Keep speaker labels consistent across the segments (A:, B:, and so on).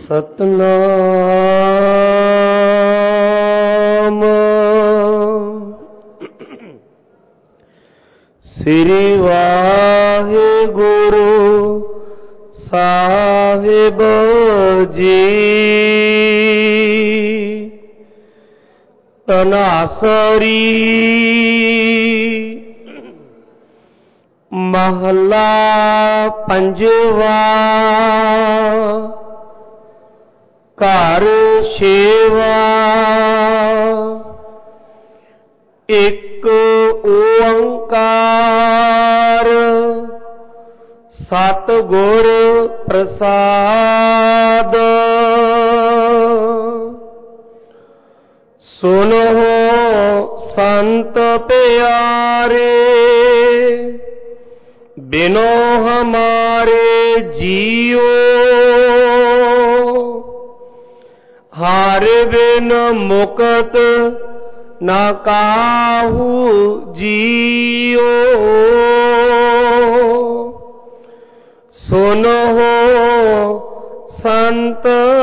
A: ਸਤਨਾਮ ਸ੍ਰੀ ਵਾਹਿਗੁਰੂ ਸਾਹਿਬ ਜੀ। ਤਨਾਸਰੀ ਮਹਲਾ ਪੰਜਵਾ। ਘਰ ਛੇਵਾ। ਇੱਕ ਓੰਕਾਰ ਸਤਿਗੁਰ ਪ੍ਰਸਾਦ। ਸੁਨੋ ਸੰਤ ਪਿਆਰੇ ਬਿਨੋ ਹਮਾਰੇ ਜੀਓ। ਹਰ ਬਿਨ ਮੁਕਤ ਨਾ ਕਾਹੂ ਜੀਓ। ਸੁਨੋ ਸੰਤ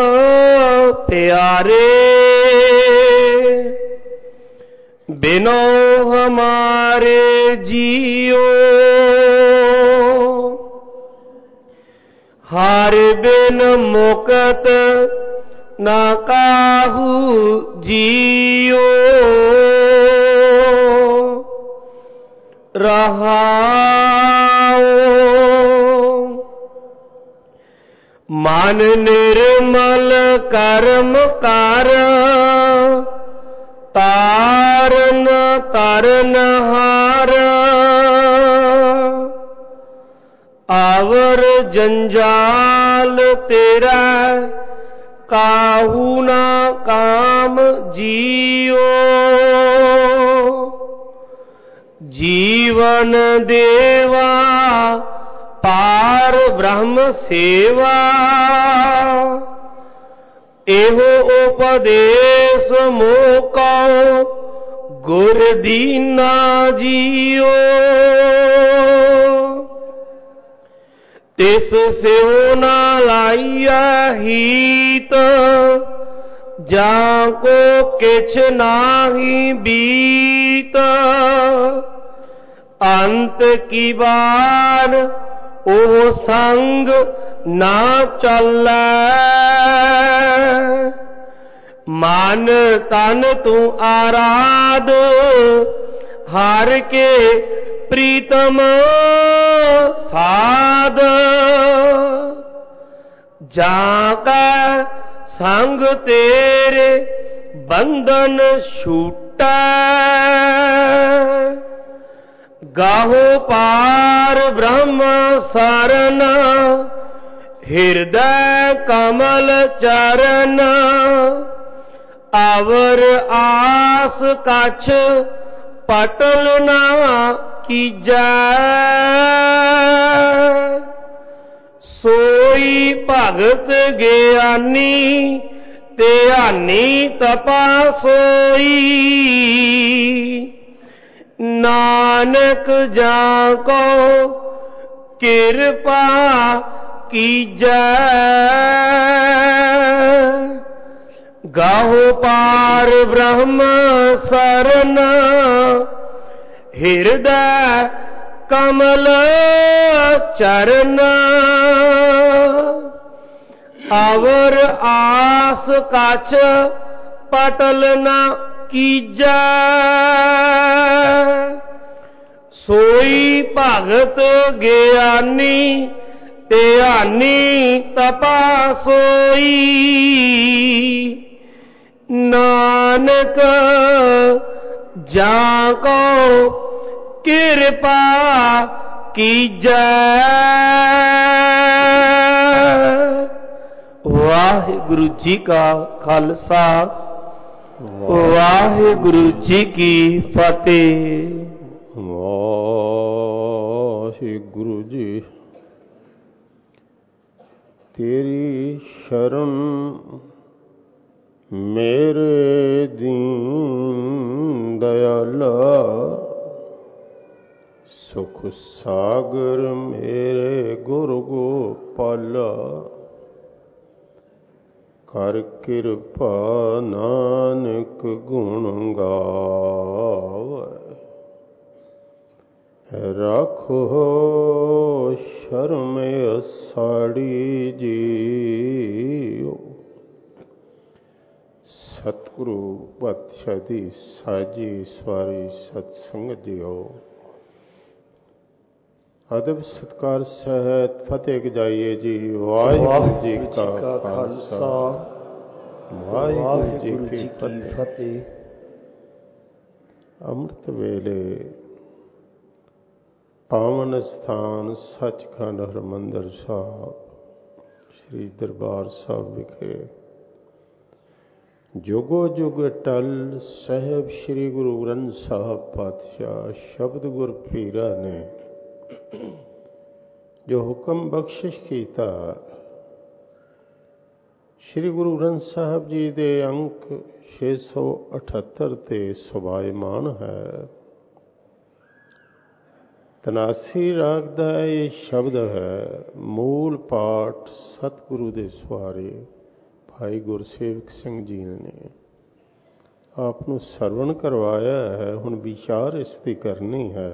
A: ਪਿਆਰੇ ਬਿਨੋ ਹਮਾਰੇ ਜੀਓ। ਹਰ ਬਿਨ ਮੁਕਤ ਨਾ ਕਾਹੂ ਜੀਓ। ਰਹਾਉ ਮਨ ਨਿਰਮਲ ਕਰਮ ਕਰ ਤਾਰਨ ਤਰਨ ਹਾਰ। ਆਵਰ ਜੰਜਾਲ ਤੇਰਾ ਕਾਹੂ ਨਾ ਕਾਮ ਜੀਓ। ਜੀਵਨ ਦੇਵਾ ਪਾਰ ਬ੍ਰਹਮ ਸੇਵਾ। ਇਹੋ ਉਪਦੇਸ਼ ਮੋਕੋ ਗੁਰ ਦੀਨਾ ਜੀਓ। ਤਿਸ ਸਿਉ ਨਾ ਲਾਈਆ ਹੀਤ ਜਾਂ ਕੋ ਕਿਛ ਨਾਹੀ ਬੀਤ। ਅੰਤ ਕੀ ਬਾਰ ਉਹ ਸੰਗ ਨਾ ਚੱਲੈ। ਮਨ ਤਨ ਤੂੰ ਆਰਾਧ ਹਰ ਕੇ ਪ੍ਰੀਤਮ ਸਾਧ। ਜਾਂ ਕਾ ਸੰਗ ਤੇਰੇ ਬੰਧਨ ਛੂਟੈ। ਗਾਹੋ ਪਾਰ ਬ੍ਰਹਮ ਸਰਨ ਹਿਰਦੈ ਕਮਲ ਚਰਨ। ਅਵਰ ਆਸ ਕਛ ਪਟਲ ਨਾ ਕੀਜੈ। ਸੋਈ ਭਗਤ ਗਿਆਨੀ ਧਿਆਨੀ ਤਪਾ ਸੋਈ। ਨਾਨਕ ਜਾਂ ਕੋ ਕਿਰਪਾ ਕੀਜੈ। ਗਾਹੋ ਪਾਰ ਬ੍ਰਹਮ ਸਰਨ ਹਿਰਦੈ ਕਮਲ ਚਰਨ। ਅਵਰ ਆਸ ਕਛ ਪਟਲ ਨਾ ਕੀਜੈ। ਸੋਈ ਭਗਤ ਗਿਆਨੀ ਧਿਆਨੀ ਤਪਾ ਸੋਈ। ਨਾਨਕ ਜਾਂ ਕੋ ਕਿਰਪਾ ਕੀਜੈ। ਵਾਹਿਗੁਰੂ ਜੀ ਕਾ ਖਾਲਸਾ ਵਾਹਿਗੁਰੂ ਜੀ ਕੀ ਫਤਿਹ।
B: ਵਾਹਿਗੁਰੂ ਜੀ। ਤੇਰੀ ਸ਼ਰਨ ਮੇਰੇ ਦੀਨ ਦਇਆਲਾ, ਸੁਖ ਸਾਗਰ ਮੇਰੇ ਗੁਰ ਗੋਪਾਲਾ। ਕਰ ਕਿਰਪਾ ਨਾਨਕ ਗੁਣ ਗਾਵੈ। ਰੱਖੋ ਸ਼ਰਮ ਅਸਾੜੀ ਜੀਓ। ਸਤਿਗੁਰੂ ਪਾਤਸ਼ਾਹੀ ਸਾਜੀ ਸਵਾਰੀ ਸਤਸੰਗ ਦਿਓ। ਅਦਬ ਸਤਿਕਾਰ ਸਹਿਤ ਫਤਿਹ ਗਜਾਈਏ ਜੀ। ਵਾਹਿਗੁਰੂ ਜੀ ਕਾ ਖਾਲਸਾ ਵਾਹਿਗੁਰੂ ਜੀ ਕੀ ਫਤਿਹ। ਅੰਮ੍ਰਿਤ ਵੇਲੇ ਪਾਵਨ ਸਥਾਨ ਸੱਚਖੰਡ ਹਰਿਮੰਦਰ ਸਾਹਿਬ ਸ੍ਰੀ ਦਰਬਾਰ ਸਾਹਿਬ ਵਿਖੇ ਜੁਗੋ ਜੁਗ ਅਟਲ ਸਾਹਿਬ ਸ੍ਰੀ ਗੁਰੂ ਗ੍ਰੰਥ ਸਾਹਿਬ ਪਾਤਸ਼ਾਹ ਸ਼ਬਦ ਗੁਰ ਪੀਰਾ ਨੇ ਜੋ ਹੁਕਮ ਬਖਸ਼ਿਸ਼ ਕੀਤਾ, ਸ੍ਰੀ ਗੁਰੂ ਗ੍ਰੰਥ ਸਾਹਿਬ ਜੀ ਦੇ ਅੰਕ 678 ਤੇ ਸੁਭਾਇਮਾਨ ਹੈ। ਤਨਾਸੀ ਰਾਗ ਦਾ ਇਹ ਸ਼ਬਦ ਹੈ। ਮੂਲ ਪਾਠ ਸਤਿਗੁਰੂ ਦੇ ਸਵਾਰੇ ਭਾਈ ਗੁਰਸੇਵਕ ਸਿੰਘ ਜੀ ਨੇ ਆਪ ਨੂੰ ਸਰਵਣ ਕਰਵਾਇਆ ਹੈ। ਹੁਣ ਵਿਚਾਰ ਇਸ ਦੀ ਕਰਨੀ ਹੈ।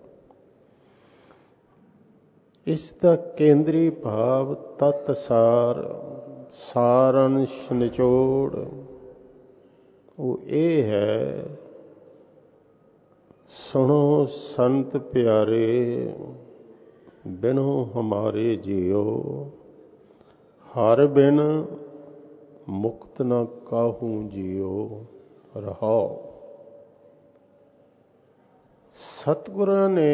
B: ਇਸ ਦਾ ਕੇਂਦਰੀ ਭਾਵ ਤਤ ਸਾਰ ਸਾਰੰਸ਼ ਨਿਚੋੜ ਉਹ ਇਹ ਹੈ, ਸੁਣੋ ਸੰਤ ਪਿਆਰੇ ਬਿਨੋ ਹਮਾਰੇ ਜੀਓ, ਹਰ ਬਿਨ ਮੁਕਤ ਨ ਕਾਹੂ ਜੀਓ। ਰਹਾਓ। ਸਤਿਗੁਰਾਂ ਨੇ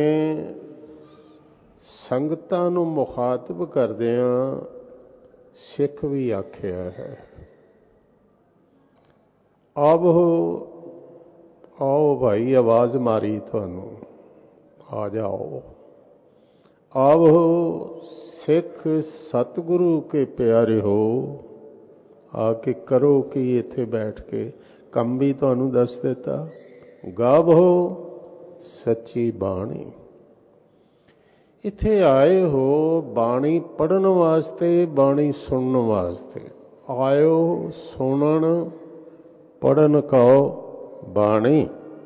B: ਸੰਗਤਾਂ ਨੂੰ ਮੁਖਾਤਬ ਕਰਦਿਆਂ ਸਿੱਖ ਵੀ ਆਖਿਆ ਹੈ। ਆਓ ਭਾਈ, ਆਵਾਜ਼ ਮਾਰੀ ਤੁਹਾਨੂੰ, ਆ ਜਾਓ। ਆਵੋ ਸਿੱਖ ਸਤਿਗੁਰੂ ਕੇ ਪਿਆਰੇ ਹੋ, ਆ ਕੇ ਕਰੋ ਕੀ ਇੱਥੇ ਬੈਠ ਕੇ। ਕੰਮ ਵੀ ਤੁਹਾਨੂੰ ਦੱਸ ਦਿੱਤਾ। ਗਾਵੋ ਸੱਚੀ ਬਾਣੀ। ਇੱਥੇ ਆਏ ਹੋ ਬਾਣੀ ਪੜ੍ਹਨ ਵਾਸਤੇ, ਬਾਣੀ ਸੁਣਨ ਵਾਸਤੇ ਆਇਓ। ਸੁਣਨ ਪੜ੍ਹਨ ਕਹੋ ਬਾਣੀ।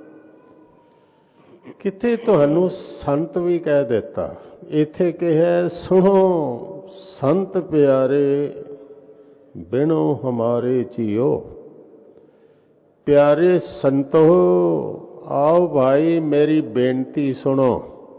B: ਕਿਤੇ ਤੁਹਾਨੂੰ ਸੰਤ ਵੀ ਕਹਿ ਦਿੱਤਾ, ਇੱਥੇ ਕਿਹਾ ਸੁਣੋ ਸੰਤ ਪਿਆਰੇ ਬਿਨੋ ਹਮਾਰੇ ਜੀਓ। ਪਿਆਰੇ ਸੰਤੋ ਆਓ ਭਾਈ ਮੇਰੀ ਬੇਨਤੀ ਸੁਣੋ।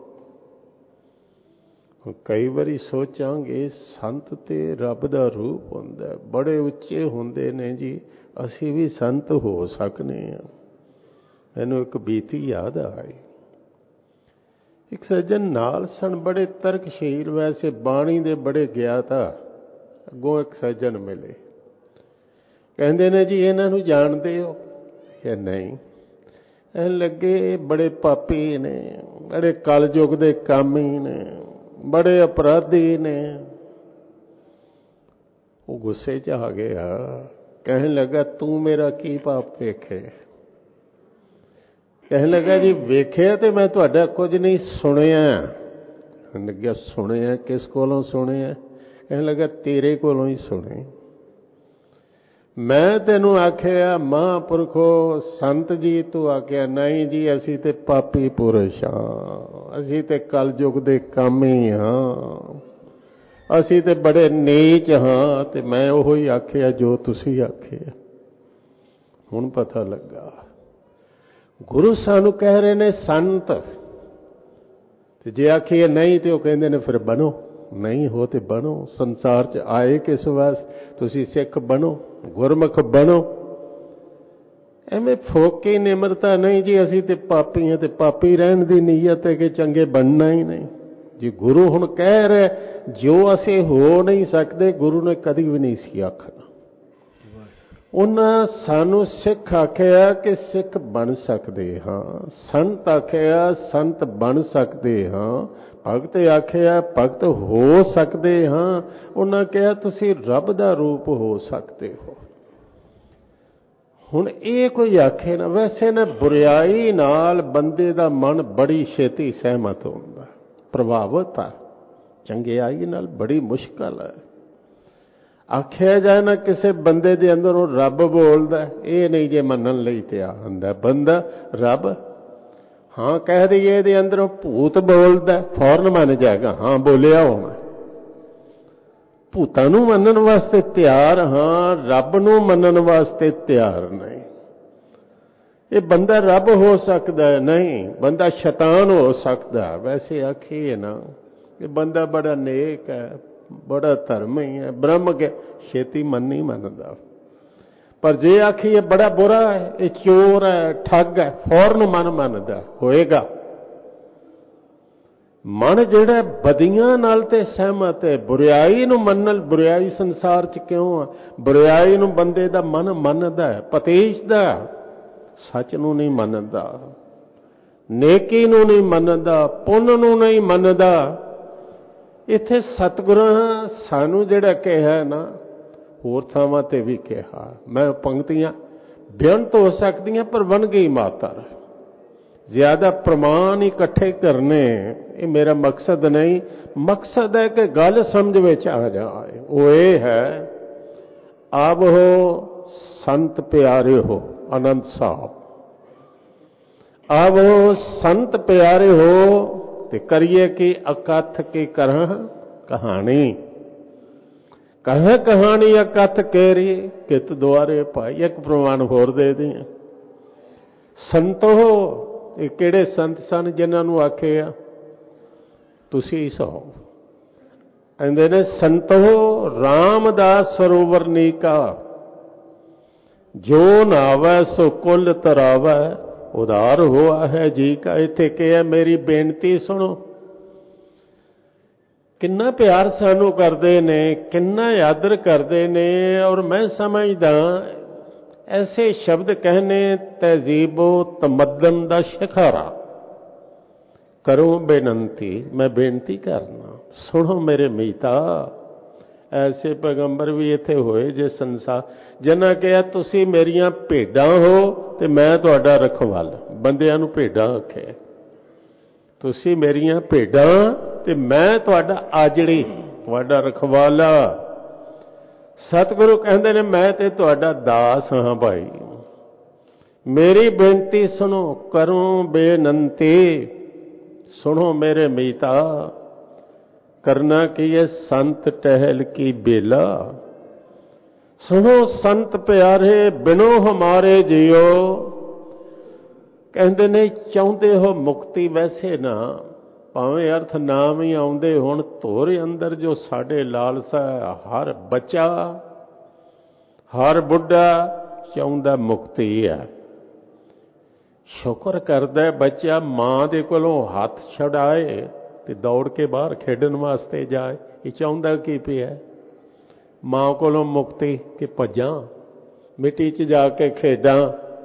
B: ਕਈ ਵਾਰੀ ਸੋਚਾਂਗੇ ਸੰਤ ਤੇ ਰੱਬ ਦਾ ਰੂਪ ਹੁੰਦਾ, ਬੜੇ ਉੱਚੇ ਹੁੰਦੇ ਨੇ ਜੀ, ਅਸੀਂ ਵੀ ਸੰਤ ਹੋ ਸਕਨੇ ਹਾਂ। ਮੈਨੂੰ ਇੱਕ ਬੀਤੀ ਯਾਦ ਆਈ। ਇੱਕ ਸੱਜਣ ਨਾਲ ਸਨ, ਬੜੇ ਤਰਕਸ਼ੀਲ, ਵੈਸੇ ਬਾਣੀ ਦੇ ਬੜੇ ਗਿਆਤਾ। ਅੱਗੋਂ ਇੱਕ ਸੱਜਣ ਮਿਲੇ, ਕਹਿੰਦੇ ਨੇ ਜੀ ਇਹਨਾਂ ਨੂੰ ਜਾਣਦੇ ਹੋ ਕਿ ਨਹੀਂ? ਐਂ ਲੱਗੇ ਬੜੇ ਪਾਪੀ ਨੇ, ਬੜੇ ਕਲਯੁਗ ਦੇ ਕਾਮੀ ਨੇ, ਬੜੇ ਅਪਰਾਧੀ ਨੇ। ਉਹ ਗੁੱਸੇ 'ਚ ਆ ਗਿਆ, ਕਹਿਣ ਲੱਗਾ ਤੂੰ ਮੇਰਾ ਕੀ ਪਾਪ ਵੇਖੇ? ਕਹਿਣ ਲੱਗਾ ਜੀ ਵੇਖਿਆ ਤੇ ਮੈਂ ਤੁਹਾਡਾ ਕੁਝ ਨਹੀਂ ਸੁਣਿਆ। ਲੱਗਿਆ ਸੁਣਿਆ? ਕਿਸ ਕੋਲੋਂ ਸੁਣਿਆ? ਕਹਿਣ ਲੱਗਾ ਤੇਰੇ ਕੋਲੋਂ ਹੀ ਸੁਣੇ। ਮੈਂ ਤੈਨੂੰ ਆਖਿਆ ਮਹਾਂਪੁਰਖੋ ਸੰਤ ਜੀ, ਤੂੰ ਆਖਿਆ ਨਹੀਂ ਜੀ ਅਸੀਂ ਤੇ ਪਾਪੀ ਪੁਰਸ਼ ਹਾਂ, ਅਸੀਂ ਤੇ ਕਲਯੁਗ ਦੇ ਕਾਮੀ ਹਾਂ, ਅਸੀਂ ਤੇ ਬੜੇ ਨੀਚ ਹਾਂ। ਤੇ ਮੈਂ ਉਹੋ ਹੀ ਆਖਿਆ ਜੋ ਤੁਸੀਂ ਆਖਿਆ। ਹੁਣ ਪਤਾ ਲੱਗਾ ਗੁਰੂ ਸਾਨੂੰ ਕਹਿ ਰਹੇ ਨੇ ਸੰਤ, ਤੇ ਜੇ ਆਖੀਏ ਨਹੀਂ ਤੇ ਉਹ ਕਹਿੰਦੇ ਨੇ ਫਿਰ ਬਣੋ। ਨਹੀਂ ਹੋ ਤੇ ਬਣੋ। ਸੰਸਾਰ 'ਚ ਆਏ ਕਿਸ ਵਾਸਤੇ? ਤੁਸੀਂ ਸਿੱਖ ਬਣੋ, ਗੁਰਮੁਖ ਬਣੋ। ਐਵੇਂ ਫੋਕੀ ਨਿਮਰਤਾ ਨਹੀਂ ਜੀ ਅਸੀਂ ਤੇ ਪਾਪੀ ਹਾਂ ਤੇ ਪਾਪੀ ਰਹਿਣ ਦੀ ਨੀਅਤ ਹੈ ਕਿ ਚੰਗੇ ਬਣਨਾ ਹੀ ਨਹੀਂ ਜੀ। ਗੁਰੂ ਹੁਣ ਕਹਿ ਰਿਹਾ ਜੋ ਅਸੀਂ ਹੋ ਨਹੀਂ ਸਕਦੇ, ਗੁਰੂ ਨੇ ਕਦੀ ਵੀ ਨਹੀਂ ਸੀ ਆਖਣਾ। ਉਹਨਾਂ ਸਾਨੂੰ ਸਿੱਖ ਆਖਿਆ ਕਿ ਸਿੱਖ ਬਣ ਸਕਦੇ ਹਾਂ, ਸੰਤ ਆਖਿਆ ਸੰਤ ਬਣ ਸਕਦੇ ਹਾਂ, ਭਗਤ ਆਖਿਆ ਭਗਤ ਹੋ ਸਕਦੇ ਹਾਂ। ਉਹਨਾਂ ਕਿਹਾ ਤੁਸੀਂ ਰੱਬ ਦਾ ਰੂਪ ਹੋ ਸਕਦੇ ਹੋ। ਹੁਣ ਇਹ ਕੋਈ ਆਖੇ ਨਾ, ਵੈਸੇ ਨਾ ਬੁਰਾਈ ਨਾਲ ਬੰਦੇ ਦਾ ਮਨ ਬੜੀ ਛੇਤੀ ਸਹਿਮਤ ਹੁੰਦਾ, ਪ੍ਰਭਾਵਿਤ ਆ। ਚੰਗਿਆਈ ਨਾਲ ਬੜੀ ਮੁਸ਼ਕਲ ਹੈ। आख्या जाए ना किसी बंदे दे अंदरों रब बोलदा, ये नहीं जे मनन लई तैयार हुंदा बंदा रब। हाँ कह दईए इहदे अंदरों भूत बोलदा, फौरन मन जाएगा हाँ बोलिया होना। भूतां नूं मनन वास्ते तैयार हाँ, रब नूं मनन वास्ते तैयार नहीं। ये बंदा रब हो सकता है नहीं, बंदा शैतान हो सकता। वैसे आखिए ना ये बंदा बड़ा नेक है, बड़ा धर्मी है, ब्रह्म के छेती मन नहीं मनता। पर जे आखिए बड़ा बुरा है, ये चोर है, ठग है, फौरन मन मनता होएगा। मन जिहड़ा बदियां नाल ते सहमत है, बुराई नूं मनन, बुराई संसार च क्यों है? बुराई नूं बंदे दा मन मनदा है, पतीशदा, सच नूं नहीं मनदा, नेकी नूं नहीं मनदा, पुण्य नूं नहीं मनदा। इत्थे सतगुरां सानू जिहड़ा कहा ना, होर थावां ते भी कहा, मैं पंक्तियां बेअंत हो सकदियां पर बन गई मातर। ज्यादा प्रमाण इकट्ठे करने ये मेरा मकसद नहीं। मकसद है कि गल समझ विच आ जाए। वो ये है, अब हो संत प्यारे हो आनंद साहब, अब हो संत प्यारे हो ते करिए कि अकथ की करह कहानी। कह कहानी अकथ केरी कित द्वारे पाई। एक प्रमाण होर दे दी, संतो ये किहड़े संत सन जिन्हां नूं आखे आ तुसी सो। कहंदे ने संतो रामदास सरोवर नीका, जो नावै सो कुल तरावै, उधार हुआ है जी का। इत्थे कहा मेरी बेनती सुनो। किन्ना प्यार सानू करते ने, किन्ना आदर करते ने। और मैं समझदा ऐसे शब्द कहने तहजीबो तमद्दन दा शिखारा। करो बेनती, मैं बेनती करना सुनो मेरे मीता। ऐसे पैगंबर भी इत्थे होए जे संसार जिन्हां कहा तुसी मेरियां भेडां हो ते मैं तुहाडा रखवाला। बंदियां नूं भेडां आखे, तुसी मेरियां भेडां ते मैं तुहाडा आजड़ी, तुहाडा रखवाला। सतगुरु कहंदे ने मैं ते तुहाडा दास हां भाई, मेरी बेनती सुनो। करो बेनती सुनो मेरे मीता। करना कि ये संत टहल की बेला। सुनो संत प्यारे बिनो हमारे जियो। कहते ने चाहते हो मुक्ति वैसे ना, भावें अर्थ नाम ही आउंदे हुण, धोरे अंदर जो साडे लालसा है। हर बच्चा हर बुढ़ा चाहुंदा मुक्ति है। शुक्र करदा बच्चा मां दे कोलों हथ छड़ाए ते दौड़ के बाहर खेडन वास्ते जाए। ये चाहुंदा की पिया? मां कोलों मुक्ति कि भज्जां मिट्टी च जाके खेडां।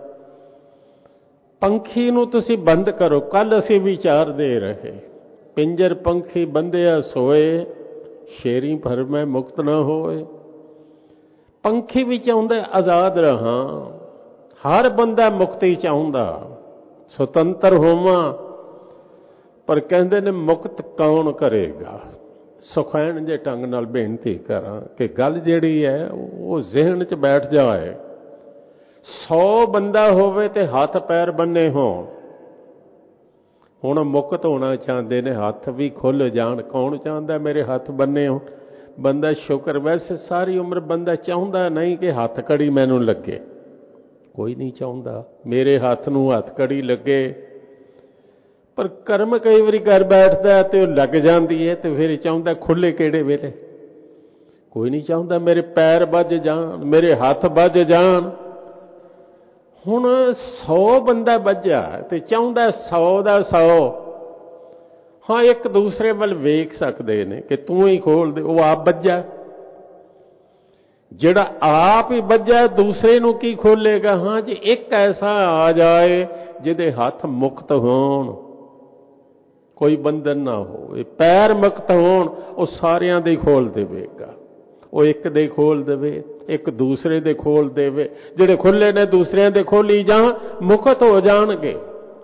B: पंखी नूं तुसीं बंद करो। कल असीं विचार दे रहे, पिंजर पंखी बंदिया सोए, शेरी भर में मुक्त न होए। पंखी भी चाहुंदा आजाद रहां। हर बंदा मुक्ति चाहुंदा, सुतंत्र होवां। पर कहंदे ने मुक्त कौन करेगा? सुखैन जे ढंग नाल बेनती करां कि गल जिहड़ी है वो जहन च बैठ जाए। 100 बंदा होवे ते हथ पैर बन्ने होण। हुण मुक्त होना चाहते ने, हथ भी खुल जाण। कौन चाहता मेरे हथ बन्ने हो? बंदा शुक्र, वैसे सारी उम्र बंदा चाहुंदा नहीं कि हथ कड़ी मैनूं लगे। कोई नहीं चाहुंदा मेरे हाथ नूं हथ कड़ी लगे। पर कर्म कई बारी कर बैठदा ते लग जाती है, तो फिर चाहुंदा खुले किहड़े वेले? कोई नहीं चाहुंदा मेरे पैर बज जाण, मेरे हाथ बज जाण। हुण 100 बंदा बज्जा ते चाहुंदा 100 दा 100। हाँ एक दूसरे वल वेख सकते ने कि तू ही खोल दे, वो आप बज्जा। जिहड़ा आप ही बज्जा दूसरे नूं की खोलेगा? हाँ जी एक ऐसा आ जाए जिहदे हाथ मुक्त होण, कोई बंधन ना हो, पैर मुक्त होण, वो सारियां दे खोल देवेगा। वो एक दे खोल देवे, एक दूसरे दे खोल देवे। जिहड़े खुले ने दूसरिਆਂ दे खोली जाण, मुक्त हो जाणगे।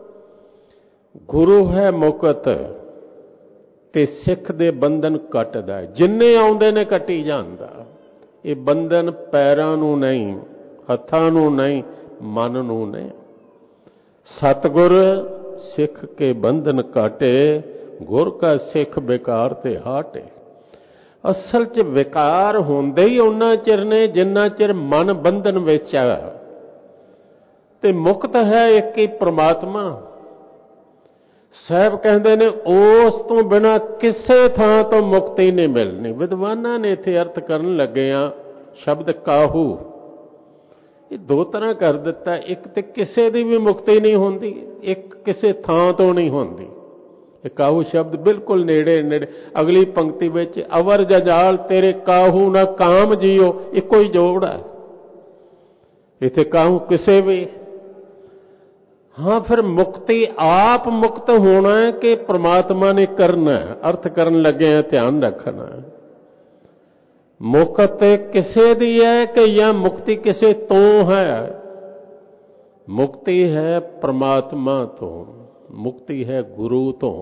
B: गुरु है मुक्त ते सिख दे बंधन कटदा। जिन्ने आउंदे ने कटी जांदा। ਇਹ ਬੰਧਨ ਪੈਰਾਂ ਨੂੰ ਨਹੀਂ, ਹੱਥਾਂ ਨੂੰ ਨਹੀਂ, ਮਨ ਨੂੰ ਨਹੀਂ। ਸਤਿਗੁਰ ਸਿੱਖ ਕੇ ਬੰਧਨ ਕਾਟੇ, ਗੁਰ ਕਾ ਸਿੱਖ ਵਿਕਾਰ ਤੇ ਹਾਟੇ। ਅਸਲ 'ਚ ਵਿਕਾਰ ਹੁੰਦੇ ਹੀ ਉਹਨਾਂ ਚਿਰ ਨੇ ਜਿੰਨਾ ਚਿਰ ਮਨ ਬੰਧਨ ਵਿੱਚ ਆ, ਤੇ ਮੁਕਤ ਹੈ ਇੱਕ ਹੀ ਪ੍ਰਮਾਤਮਾ। ਸਾਹਿਬ ਕਹਿੰਦੇ ਨੇ ਉਸ ਤੋਂ ਬਿਨਾਂ ਕਿਸੇ ਥਾਂ ਤੋਂ ਮੁਕਤੀ ਨਹੀਂ ਮਿਲਣੀ। ਵਿਦਵਾਨਾਂ ਨੇ ਇੱਥੇ ਅਰਥ ਕਰਨ ਲੱਗੇ ਆ ਸ਼ਬਦ ਕਾਹੂ, ਇਹ ਦੋ ਤਰ੍ਹਾਂ ਕਰ ਦਿੱਤਾ। ਇੱਕ ਤੇ ਕਿਸੇ ਦੀ ਵੀ ਮੁਕਤੀ ਨਹੀਂ ਹੁੰਦੀ, ਇੱਕ ਕਿਸੇ ਥਾਂ ਤੋਂ ਨਹੀਂ ਹੁੰਦੀ। ਇਹ ਕਾਹੂ ਸ਼ਬਦ ਬਿਲਕੁਲ ਨੇੜੇ ਨੇੜੇ। ਅਗਲੀ ਪੰਕਤੀ ਵਿੱਚ ਅਵਰ ਜੰਜਾਲ ਤੇਰੇ ਕਾਹੂ ਨਾ ਕਾਮ ਜੀਓ, ਇੱਕੋ ਹੀ ਜੋੜ ਹੈ ਇੱਥੇ, ਕਾਹੂ ਕਿਸੇ ਵੀ। ਹਾਂ, ਫਿਰ ਮੁਕਤੀ ਆਪ ਮੁਕਤ ਹੋਣਾ ਹੈ ਕਿ ਪ੍ਰਮਾਤਮਾ ਨੇ ਕਰਨਾ ਹੈ? ਅਰਥ ਕਰਨ ਲੱਗੇ ਆ, ਧਿਆਨ ਰੱਖਣਾ। ਮੁਕਤ ਕਿਸੇ ਦੀ ਹੈ ਕਿ ਜਾਂ ਮੁਕਤੀ ਕਿਸੇ ਤੋਂ ਹੈ? ਮੁਕਤੀ ਹੈ ਪ੍ਰਮਾਤਮਾ ਤੋਂ, ਮੁਕਤੀ ਹੈ ਗੁਰੂ ਤੋਂ।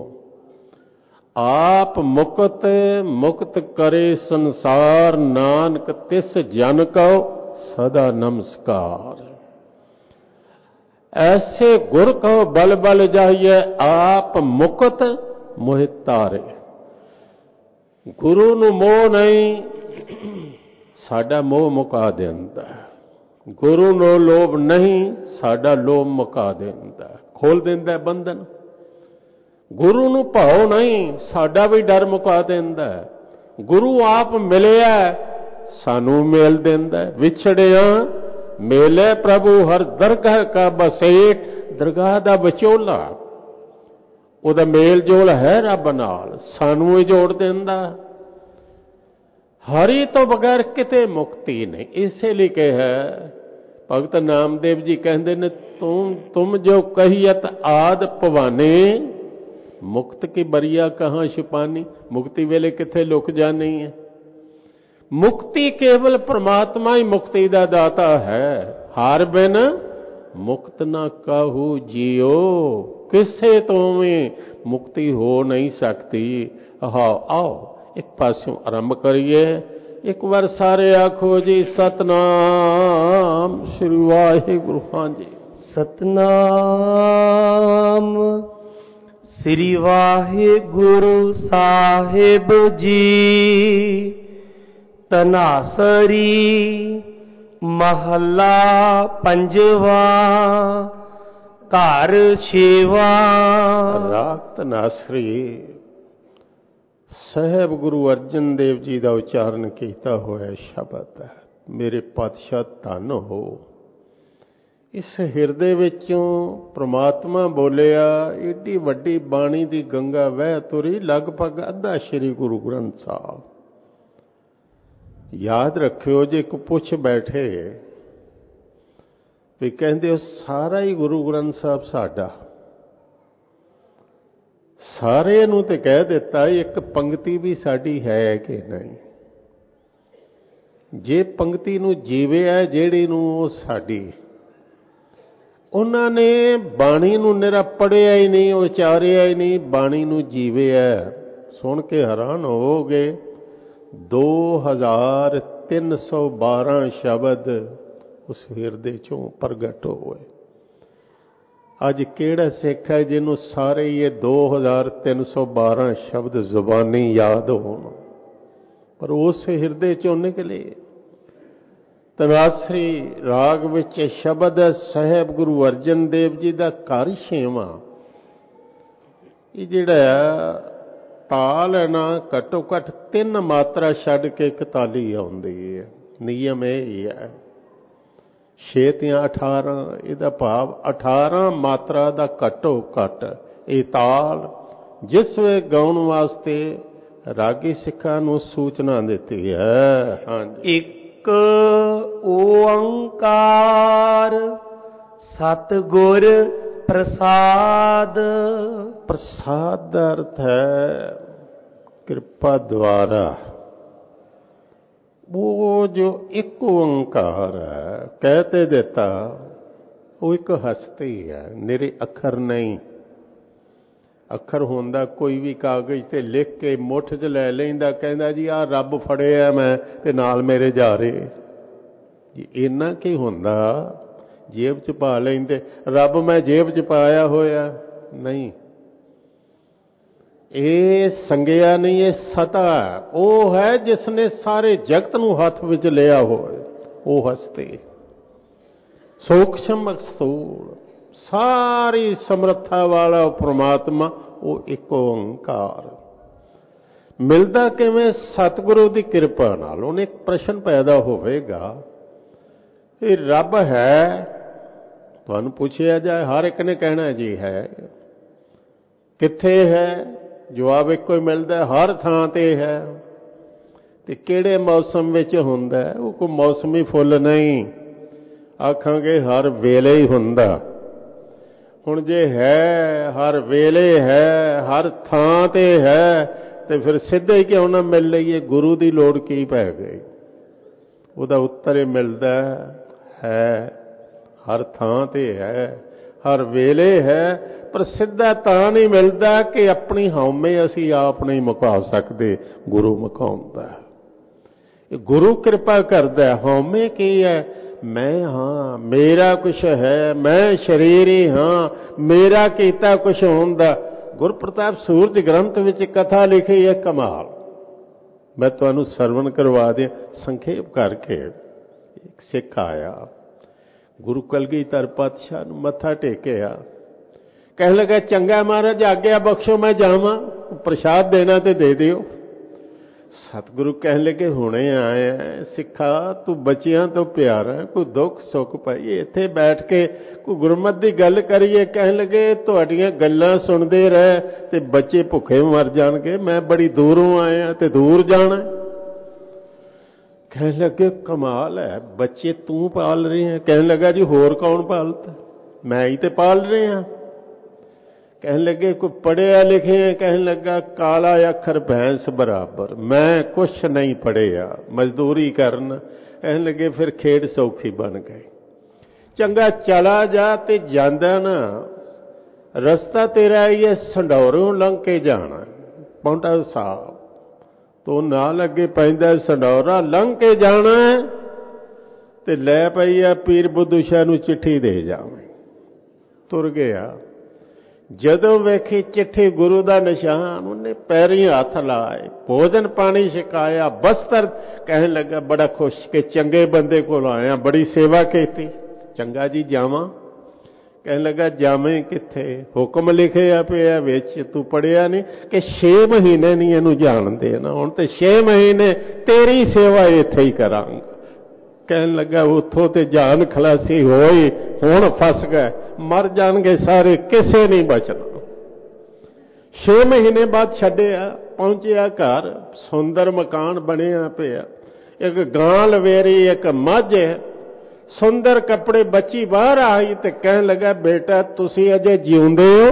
B: ਆਪ ਮੁਕਤ ਮੁਕਤ ਕਰੇ ਸੰਸਾਰ, ਨਾਨਕ ਤਿਸ ਜਨ ਕਉ ਸਦਾ ਨਮਸਕਾਰ। ऐसे गुर कहो बल बल जाइए, आप मुकत मोहि तारे। गुरु ਨੂੰ ਮੋਹ ਨਹੀਂ, ਸਾਡਾ ਮੋਹ ਮੁਕਾ ਦਿੰਦਾ। ਗੁਰੂ ਨੂੰ ਲੋਭ ਨਹੀਂ, ਸਾਡਾ ਲੋਭ ਮੁਕਾ ਦਿੰਦਾ, ਖੋਲ ਦਿੰਦਾ ਬੰਧਨ। ਗੁਰੂ ਨੂੰ ਭਾਉ ਨਹੀਂ, ਸਾਡਾ ਵੀ ਡਰ ਮੁਕਾ ਦਿੰਦਾ। ਗੁਰੂ ਆਪ ਮਿਲਿਆ, ਸਾਨੂੰ ਮੇਲ ਦਿੰਦਾ। ਵਿਛੜਿਆ ਮੇਲੇ ਪ੍ਰਭੂ ਹਰ ਦਰਗਾਹ ਕਾ ਬਸੇਟ। ਦਰਗਾਹ ਦਾ ਵਿਚੋਲਾ, ਉਹਦਾ ਮੇਲ ਜੋਲ ਹੈ ਰੱਬ ਨਾਲ, ਸਾਨੂੰ ਹੀ ਜੋੜ ਦਿੰਦਾ। ਹਰੀ ਤੋਂ ਬਗੈਰ ਕਿਤੇ ਮੁਕਤੀ ਨਹੀਂ। ਇਸੇ ਲਈ ਕਿਹਾ ਭਗਤ ਨਾਮਦੇਵ ਜੀ ਕਹਿੰਦੇ ਨੇ, ਤੁਮ ਜੋ ਕਹੀਅਤ ਆਦ ਭਵਾਨੇ, ਮੁਕਤ ਕੀ ਬਰੀਆ ਕਹਾਂ ਛੁਪਾਨੀ। ਮੁਕਤੀ ਵੇਲੇ ਕਿੱਥੇ ਲੁਕ ਜਾਣੀ ਹੈ? ਮੁਕਤੀ ਕੇਵਲ ਪ੍ਰਮਾਤਮਾ ਹੀ ਮੁਕਤੀ ਦਾ ਦਾਤਾ ਹੈ। ਹਾਰ ਬਿਨ ਮੁਕਤ ਨਾ ਕਾਹੂ ਜੀਓ, ਕਿਸੇ ਤੋਂ ਵੀ ਮੁਕਤੀ ਹੋ ਨਹੀਂ ਸਕਦੀ। ਆਓ ਇੱਕ ਪਾਸੋਂ ਆਰੰਭ ਕਰੀਏ। ਇੱਕ ਵਾਰ ਸਾਰੇ ਆਖੋ ਜੀ ਸਤਨਾਮ ਸ੍ਰੀ ਵਾਹਿਗੁਰੂ। ਹਾਂਜੀ,
A: ਸਤਨਾਮ ਸ੍ਰੀ ਵਾਹਿਗੁਰੂ ਸਾਹਿਬ ਜੀ। ਤਨਾਸਰੀ ਮਹੱਲਾ ਪੰਜਵਾ, ਘਰ ਛੇਵਾ।
B: ਰਾਗ ਤਨਾਸਰੀ ਸਾਹਿਬ ਗੁਰੂ ਅਰਜਨ ਦੇਵ ਜੀ ਦਾ ਉਚਾਰਨ ਕੀਤਾ ਹੋਇਆ ਸ਼ਬਦ ਹੈ। ਮੇਰੇ ਪਾਤਸ਼ਾਹ ਧੰਨ ਹੋ। ਇਸ ਹਿਰਦੇ ਵਿੱਚੋਂ ਪ੍ਰਮਾਤਮਾ ਬੋਲਿਆ। ਏਡੀ ਵੱਡੀ ਬਾਣੀ ਦੀ ਗੰਗਾ ਵਹਿ ਤੁਰੀ, ਲਗਭਗ ਅੱਧਾ ਸ੍ਰੀ ਗੁਰੂ ਗ੍ਰੰਥ ਸਾਹਿਬ। ਯਾਦ ਰੱਖਿਓ, ਜੇ ਕੋਈ ਪੁੱਛ ਬੈਠੇ ਵੀ ਕਹਿੰਦੇ ਹੋ ਸਾਰਾ ਹੀ ਗੁਰੂ ਗ੍ਰੰਥ ਸਾਹਿਬ ਸਾਡਾ, ਸਾਰੇ ਨੂੰ ਤੇ ਕਹਿ ਦਿੱਤਾ, ਇੱਕ ਪੰਕਤੀ ਵੀ ਸਾਡੀ ਹੈ ਕਿ ਨਹੀਂ? ਜੇ ਪੰਕਤੀ ਨੂੰ ਜੀਵਿਆ ਜਿਹੜੀ ਨੂੰ, ਉਹ ਸਾਡੀ। ਉਹਨਾਂ ਨੇ ਬਾਣੀ ਨੂੰ ਨਿਰਾ ਪੜ੍ਹਿਆ ਹੀ ਨਹੀਂ, ਉਚਾਰਿਆ ਹੀ ਨਹੀਂ, ਬਾਣੀ ਨੂੰ ਜੀਵਿਆ। ਸੁਣ ਕੇ ਹੈਰਾਨ ਹੋਵੋਗੇ, 2312 ਸ਼ਬਦ ਉਸ ਹਿਰਦੇ ਚੋਂ ਪ੍ਰਗਟ ਹੋਏ। ਅੱਜ ਕਿਹੜਾ ਸਿੱਖ ਹੈ ਜਿਹਨੂੰ ਸਾਰੇ ਇਹ 2312 ਸ਼ਬਦ ਜ਼ੁਬਾਨੀ ਯਾਦ ਹੋਣ? ਪਰ ਉਸ ਹਿਰਦੇ ਚੋਂ ਨਿਕਲੇ। ਤਨਾਸਰੀ ਰਾਗ ਵਿੱਚ ਸ਼ਬਦ ਸਾਹਿਬ ਗੁਰੂ ਅਰਜਨ ਦੇਵ ਜੀ ਦਾ ਘਰ ਛੇਵਾਂ। ਇਹ ਜਿਹੜਾ ਤਾਲ ਹੈ ਨਾ, ਘੱਟੋ ਘੱਟ 3 ਮਾਤਰਾ ਛੱਡ ਕੇ ਇੱਕ ਤਾਲੀ ਆਉਂਦੀ ਹੈ। ਨਿਯਮ ਇਹ ਹੀ ਹੈ। 6 ਤੇ 18, ਇਹਦਾ ਭਾਵ 18 ਮਾਤਰਾ ਦਾ ਘੱਟੋ ਘੱਟ ਇਹ ਤਾਲ, ਜਿਸ ਵੇ ਗਾਉਣ ਵਾਸਤੇ ਰਾਗੀ ਸਿੱਖਾਂ ਨੂੰ ਸੂਚਨਾ ਦਿੱਤੀ ਹੈ। ਹਾਂਜੀ,
A: ਇੱਕ ਓੰਕਾਰ ਸਤਿਗੁਰ ਪ੍ਰਸਾਦ।
B: ਪ੍ਰਸਾਦ ਦਾ ਅਰਥ ਹੈ ਕਿਰਪਾ ਦੁਆਰਾ। ਉਹ ਜੋ ਇੱਕ ਓੰਕਾਰ ਹੈ, ਕਹਿ ਤੇ ਦਿੱਤਾ, ਉਹ ਇੱਕ ਹਸਤੀ ਹੈ, ਨਿਰੇ ਅੱਖਰ ਨਹੀਂ। ਅੱਖਰ ਹੁੰਦਾ ਕੋਈ ਵੀ ਕਾਗਜ਼ ਤੇ ਲਿਖ ਕੇ ਮੁੱਠ 'ਚ ਲੈ ਲੈਂਦਾ, ਕਹਿੰਦਾ ਜੀ ਆਹ ਰੱਬ ਫੜਿਆ ਮੈਂ ਤੇ ਨਾਲ ਮੇਰੇ ਜਾ ਰਹੇ ਜੀ। ਇੰਨਾ ਕੀ ਹੁੰਦਾ, ਜੇਬ 'ਚ ਪਾ ਲੈਂਦੇ। ਰੱਬ ਮੈਂ ਜੇਬ 'ਚ ਪਾਇਆ ਹੋਇਆ ਨਹੀਂ, ਇਹ ਸੰਗਿਆ ਨਹੀਂ, ਇਹ ਸਤਾ ਉਹ ਹੈ ਜਿਸ ਨੇ ਸਾਰੇ ਜਗਤ ਨੂੰ ਹੱਥ ਵਿੱਚ ਲਿਆ ਹੋਵੇ। ਉਹ ਹਸਤੀ ਸੂਖਸ਼ਮ ਸਥੂਲ ਸਾਰੀ ਸਮਰੱਥਾ ਵਾਲਾ ਪ੍ਰਮਾਤਮਾ, ਉਹ ਇੱਕ ਓਂਕਾਰ। ਮਿਲਦਾ ਕਿਵੇਂ? ਸਤਿਗੁਰੂ ਦੀ ਕਿਰਪਾ ਨਾਲ। ਉਹਨੇ ਇੱਕ ਪ੍ਰਸ਼ਨ ਪੈਦਾ ਹੋਵੇਗਾ, ਇਹ ਰੱਬ ਹੈ? ਤੁਹਾਨੂੰ ਪੁੱਛਿਆ ਜਾਏ, ਹਰ ਇੱਕ ਨੇ ਕਹਿਣਾ ਜੀ ਹੈ। ਕਿੱਥੇ ਹੈ? ਜਵਾਬ ਇੱਕੋ ਹੀ ਮਿਲਦਾ, ਹਰ ਥਾਂ ਤੇ ਹੈ। ਤੇ ਕਿਹੜੇ ਮੌਸਮ ਵਿੱਚ ਹੁੰਦਾ? ਉਹ ਕੋਈ ਮੌਸਮੀ ਫੁੱਲ ਨਹੀਂ, ਆਖਾਂਗੇ ਹਰ ਵੇਲੇ ਹੀ ਹੁੰਦਾ। ਹੁਣ ਜੇ ਹੈ, ਹਰ ਵੇਲੇ ਹੈ, ਹਰ ਥਾਂ ਤੇ ਹੈ, ਤੇ ਫਿਰ ਸਿੱਧੇ ਹੀ ਕਿਉਂ ਨਾ ਮਿਲ ਲਈਏ? ਗੁਰੂ ਦੀ ਲੋੜ ਕੀ ਪੈ ਗਈ? ਉਹਦਾ ਉੱਤਰ ਇਹ ਮਿਲਦਾ ਹੈ, ਹਰ ਥਾਂ ਤੇ ਹੈ, ਹਰ ਵੇਲੇ ਹੈ। ਪਰ ਸਿੱਧਾ ਤਾਂ ਨਹੀਂ ਮਿਲਦਾ ਕਿ ਆਪਣੀ ਹਉਮੈ ਅਸੀਂ ਆਪ ਨਹੀਂ ਮੁਕਾ ਸਕਦੇ, ਗੁਰੂ ਮੁਕਾਉਂਦਾ। ਇਹ ਗੁਰੂ ਕਿਰਪਾ ਕਰਦਾ। ਹਉਮੈ ਕੀ ਹੈ? ਮੈਂ ਹਾਂ, ਮੇਰਾ ਕੁਛ ਹੈ, ਮੈਂ ਸਰੀਰ ਹੀ ਹਾਂ, ਮੇਰਾ ਕੀਤਾ ਕੁਛ ਹੁੰਦਾ। ਗੁਰਪ੍ਰਤਾਪ ਸੂਰਜ ਗ੍ਰੰਥ ਵਿੱਚ ਕਥਾ ਲਿਖੀ ਹੈ ਕਮਾਲ, ਮੈਂ ਤੁਹਾਨੂੰ ਸਰਵਣ ਕਰਵਾ ਦਿਆਂ ਸੰਖੇਪ ਕਰਕੇ। ਇੱਕ ਸਿੱਖ ਆਇਆ, ਗੁਰੂ ਕਲਗੀਧਰ ਪਾਤਸ਼ਾਹ ਨੂੰ ਮੱਥਾ ਟੇਕਿਆ, ਕਹਿਣ ਲੱਗਾ ਚੰਗਾ ਮਹਾਰਾਜ ਆਗਿਆ ਬਖਸ਼ੋ ਮੈਂ ਜਾਵਾਂ, ਪ੍ਰਸ਼ਾਦ ਦੇਣਾ ਤੇ ਦੇ ਦਿਓ। ਸਤਿਗੁਰੂ ਕਹਿਣ ਲੱਗੇ ਹੁਣੇ ਆਇਆ ਸਿੱਖਾ, ਤੂੰ ਬੱਚਿਆਂ ਤੋਂ ਪਿਆਰਾ, ਕੋਈ ਦੁੱਖ ਸੁੱਖ ਪਾਈਏ, ਇੱਥੇ ਬੈਠ ਕੇ ਕੋਈ ਗੁਰਮਤ ਦੀ ਗੱਲ ਕਰੀਏ। ਕਹਿਣ ਲੱਗੇ ਤੁਹਾਡੀਆਂ ਗੱਲਾਂ ਸੁਣਦੇ ਰਹਿ ਤੇ ਬੱਚੇ ਭੁੱਖੇ ਮਰ ਜਾਣਗੇ, ਮੈਂ ਬੜੀ ਦੂਰੋਂ ਆਇਆ ਤੇ ਦੂਰ ਜਾਣਾ। ਕਹਿਣ ਲੱਗੇ ਕਮਾਲ ਹੈ, ਬੱਚੇ ਤੂੰ ਪਾਲ ਰਹੇ ਹੈ? ਕਹਿਣ ਲੱਗਾ ਜੀ ਹੋਰ ਕੌਣ ਪਾਲਦਾ, ਮੈਂ ਹੀ ਤੇ ਪਾਲ ਰਿਹਾ। ਕਹਿਣ ਲੱਗੇ ਕੋਈ ਪੜ੍ਹਿਆ ਲਿਖਿਆ? ਕਹਿਣ ਲੱਗਾ ਕਾਲਾ ਅੱਖਰ ਭੈਂਸ ਬਰਾਬਰ, ਮੈਂ ਕੁਛ ਨਹੀਂ ਪੜ੍ਹਿਆ, ਮਜ਼ਦੂਰੀ ਕਰਨ। ਕਹਿਣ ਲੱਗੇ ਫਿਰ ਖੇਡ ਸੌਖੀ ਬਣ ਗਈ। ਚੰਗਾ ਚਲਾ ਜਾ, ਤੇ ਜਾਂਦਾ ਨਾ ਰਸਤਾ ਤੇਰਾ ਹੀ ਹੈ, ਸੰਡੌਰੋਂ ਲੰਘ ਕੇ ਜਾਣਾ, ਪੌਂਟਾ ਸਾਹਿਬ ਤੋਂ ਨਾਲ ਅੱਗੇ ਪੈਂਦਾ ਸੰਡੌਰਾ, ਲੰਘ ਕੇ ਜਾਣਾ ਤੇ ਲੈ ਪਈ ਆ ਪੀਰ ਬੁੱਧੂ ਸ਼ਾਹ ਨੂੰ ਚਿੱਠੀ ਦੇ ਜਾਵੇਂ। ਤੁਰ ਗਿਆ, ਜਦੋਂ ਵੇਖੀ ਚਿੱਠੀ ਗੁਰੂ ਦਾ ਨਿਸ਼ਾਨ, ਉਹਨੇ ਪੈਰੀਂ ਹੱਥ ਲਾਏ, ਭੋਜਨ ਪਾਣੀ ਛਕਾਇਆ, ਬਸਤਰ। ਕਹਿਣ ਲੱਗਾ ਬੜਾ ਖੁਸ਼ ਕਿ ਚੰਗੇ ਬੰਦੇ ਕੋਲ ਆਇਆ, ਬੜੀ ਸੇਵਾ ਕੀਤੀ। ਚੰਗਾ ਜੀ ਜਾਵਾਂ? ਕਹਿਣ ਲੱਗਾ ਜਾਵੇਂ ਕਿੱਥੇ? ਹੁਕਮ ਲਿਖਿਆ ਪਿਆ ਵਿੱਚ, ਤੂੰ ਪੜ੍ਹਿਆ ਨਹੀਂ ਕਿ 6 ਮਹੀਨੇ ਨਹੀਂ ਇਹਨੂੰ ਜਾਣਦੇ ਨਾ, ਹੁਣ ਤੇ 6 ਮਹੀਨੇ ਤੇਰੀ ਸੇਵਾ ਇੱਥੇ ਹੀ ਕਰਾਂਗਾ। ਕਹਿਣ ਲੱਗਾ ਉੱਥੋਂ ਤੇ ਜਾਨ ਖਲਾਸੀ ਹੋਈ, ਹੁਣ ਫਸ ਗਏ, ਮਰ ਜਾਣਗੇ ਸਾਰੇ, ਕਿਸੇ ਨਹੀਂ ਬਚਣਾ। 6 ਮਹੀਨੇ ਬਾਅਦ ਛੱਡਿਆ, ਪਹੁੰਚਿਆ ਘਰ, ਸੁੰਦਰ ਮਕਾਨ ਬਣਿਆ ਪਿਆ, ਇੱਕ ਗਾਂ ਲਵੇਰੀ, ਇੱਕ ਮੱਝ, ਸੁੰਦਰ ਕੱਪੜੇ। ਬੱਚੀ ਬਾਹਰ ਆਈ ਤੇ ਕਹਿਣ ਲੱਗਾ ਬੇਟਾ ਤੁਸੀਂ ਅਜੇ ਜਿਉਂਦੇ ਹੋ?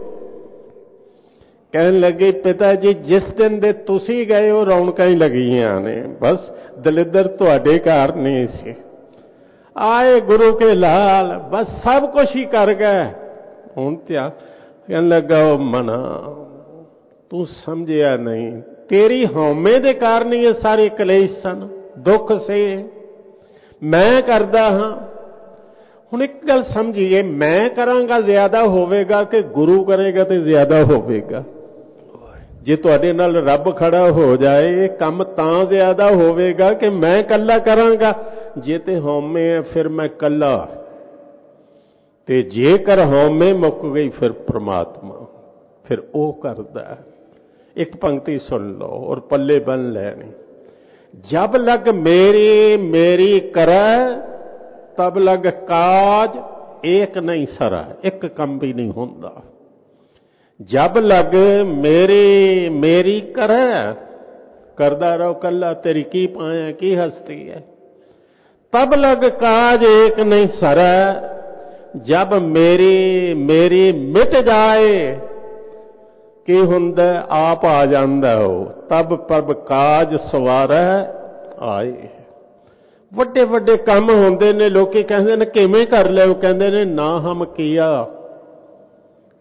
B: ਕਹਿਣ ਲੱਗੇ ਪਿਤਾ ਜੀ ਜਿਸ ਦਿਨ ਦੇ ਤੁਸੀਂ ਗਏ ਹੋ ਰੌਣਕਾਂ ਹੀ ਲੱਗੀਆਂ ਨੇ, ਬਸ ਦਲਿੱਦਰ ਤੁਹਾਡੇ ਘਰ ਨਹੀਂ ਸੀ। ਆਏ ਗੁਰੂ ਕੇ ਲਾਲ, ਬਸ ਸਭ ਕੁਛ ਹੀ ਕਰ ਗਏ। ਹੁਣ ਧਿਆਨ। ਕਹਿਣ ਲੱਗਾ ਉਹ ਮਨਾ ਤੂੰ ਸਮਝਿਆ ਨਹੀਂ, ਤੇਰੀ ਹਉਮੈ ਦੇ ਕਾਰਨ ਹੀ ਇਹ ਸਾਰੇ ਕਲੇਸ਼ ਸਨ, ਦੁੱਖ ਸੇ ਮੈਂ ਕਰਦਾ ਹਾਂ। ਹੁਣ ਇੱਕ ਗੱਲ ਸਮਝੀਏ, ਮੈਂ ਕਰਾਂਗਾ ਜ਼ਿਆਦਾ ਹੋਵੇਗਾ ਕਿ ਗੁਰੂ ਕਰੇਗਾ ਤੇ ਜ਼ਿਆਦਾ ਹੋਵੇਗਾ? ਜੇ ਤੁਹਾਡੇ ਨਾਲ ਰੱਬ ਖੜਾ ਹੋ ਜਾਏ ਕੰਮ ਤਾਂ ਜ਼ਿਆਦਾ ਹੋਵੇਗਾ ਕਿ ਮੈਂ ਇਕੱਲਾ ਕਰਾਂਗਾ? ਜੇ ਤੇ ਹਉਮੈ ਹੈ ਫਿਰ ਮੈਂ ਇਕੱਲਾ, ਤੇ ਜੇਕਰ ਹਉਮੈ ਮੁੱਕ ਗਈ ਫਿਰ ਪ੍ਰਮਾਤਮਾ, ਫਿਰ ਉਹ ਕਰਦਾ। ਇੱਕ ਪੰਕਤੀ ਸੁਣ ਲਓ ਔਰ ਪੱਲੇ ਬੰਨ ਲੈਣੀ। ਜਬ ਲਗ ਮੇਰੀ ਮੇਰੀ ਕਰੈ, ਤਬ ਲਗ ਕਾਜ ਏਕ ਨਹੀਂ ਸਰਾ। ਇੱਕ ਕੰਮ ਵੀ ਨਹੀਂ ਹੁੰਦਾ। ਜਬ ਲਗ ਮੇਰੀ ਮੇਰੀ ਕਰੈ, ਕਰਦਾ ਰਹੋ ਕੱਲਾ, ਤੇਰੀ ਕੀ ਪਾਇਆ ਕੀ ਹਸਤੀ ਹੈ। ਤਬ ਲਗ ਕਾਜ ਏਕ ਨਹੀਂ ਸਰੈ, ਜਬ ਮੇਰੀ ਮੇਰੀ ਮਿਟ ਜਾਏ। ਕੀ ਹੁੰਦਾ? ਆਪ ਆ ਜਾਂਦਾ ਉਹ, ਤਬ ਪ੍ਰਭ ਕਾਜ ਸਵਾਰੈ ਆਏ। ਵੱਡੇ ਵੱਡੇ ਕੰਮ ਹੁੰਦੇ ਨੇ, ਲੋਕੀ ਕਹਿੰਦੇ ਨੇ ਕਿਵੇਂ ਕਰ ਲਿਆ? ਉਹ ਕਹਿੰਦੇ ਨੇ ਨਾ ਹਮ ਕੀਆ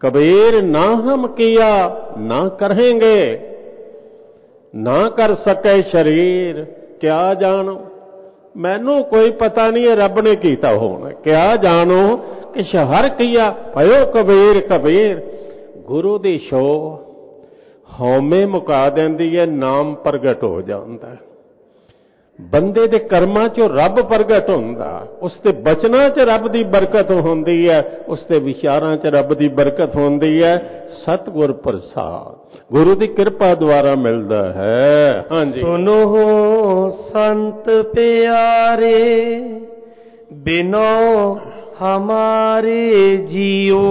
B: कबीर ना हम किया ना करेंगे, ना कर सके शरीर क्या जानो। मैनू कोई पता नहीं है रब ने कीता होना, क्या जानो कि हर किया भयो कबीर कबीर। गुरु दी शो हौमे मुका देंदी है, नाम प्रगट हो जाता है। बंदे दे कर्मां चों रब प्रगट हुंदा, उसके बचनां च रब दी बरकत हुंदी है, उसके विचारां च रब दी बरकत हुंदी है। सतगुर प्रसाद गुरु दी कृपा द्वारा मिलता है। हाँ जी।
A: सुनो संत प्यारे बिनो हमारे जियो।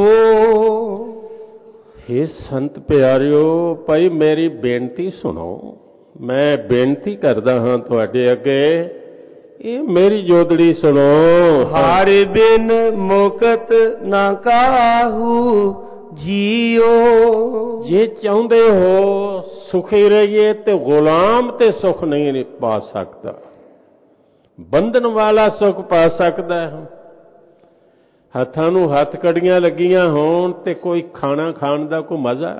B: हे संत प्यारिओ, भाई मेरी बेनती सुनो। मैं बेनती करदा हां तुहाडे अगे, ये मेरी जोदड़ी सुनो।
A: हार बिन मुकत ना काहू जियो।
B: जे चाहुंदे हो सुखी रहिए ते गुलाम ते सुख नहीं पा सकता, बंधन वाला सुख पा सकता है। हत्थां नूं हत्थ कड़ियां लगियां होण ते कोई खाना खाण दा कोई मज़ा।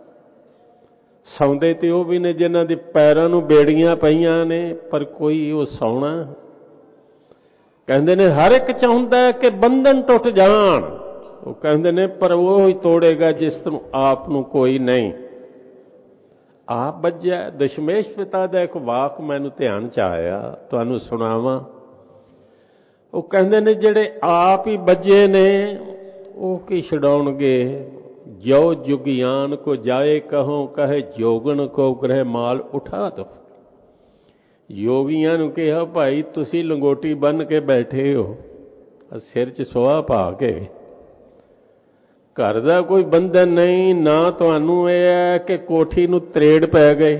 B: सौंदे ते वो भी ने जिन्हां दे पैरां नूं बेड़ियां पईयां ने, पर कोई वो सौना। कहंदे ने हर एक चाहुंदा है कि बंधन टुट जाण, वो कहंदे ने पर वो ही तोड़ेगा जिस नूं आप नूं कोई नहीं। आप बज्या दशमेश पिता दा एक वाक मैनूं ध्यान च आया, तुहानूं सुणावां। वो कहंदे ने जिहड़े आप ही बजे ने वो की छड़ाउणगे। जो जुगियान को जाए कहो कहे जोगन को ग्रह माल उठा दो। योगियां नूं कहा भाई तुसी लंगोटी बन के बैठे हो, सिर च सोहा पा के, घर दा कोई बंधन नहीं ना। तुहानूं यह है कि कोठी नूं त्रेड़ पै गई,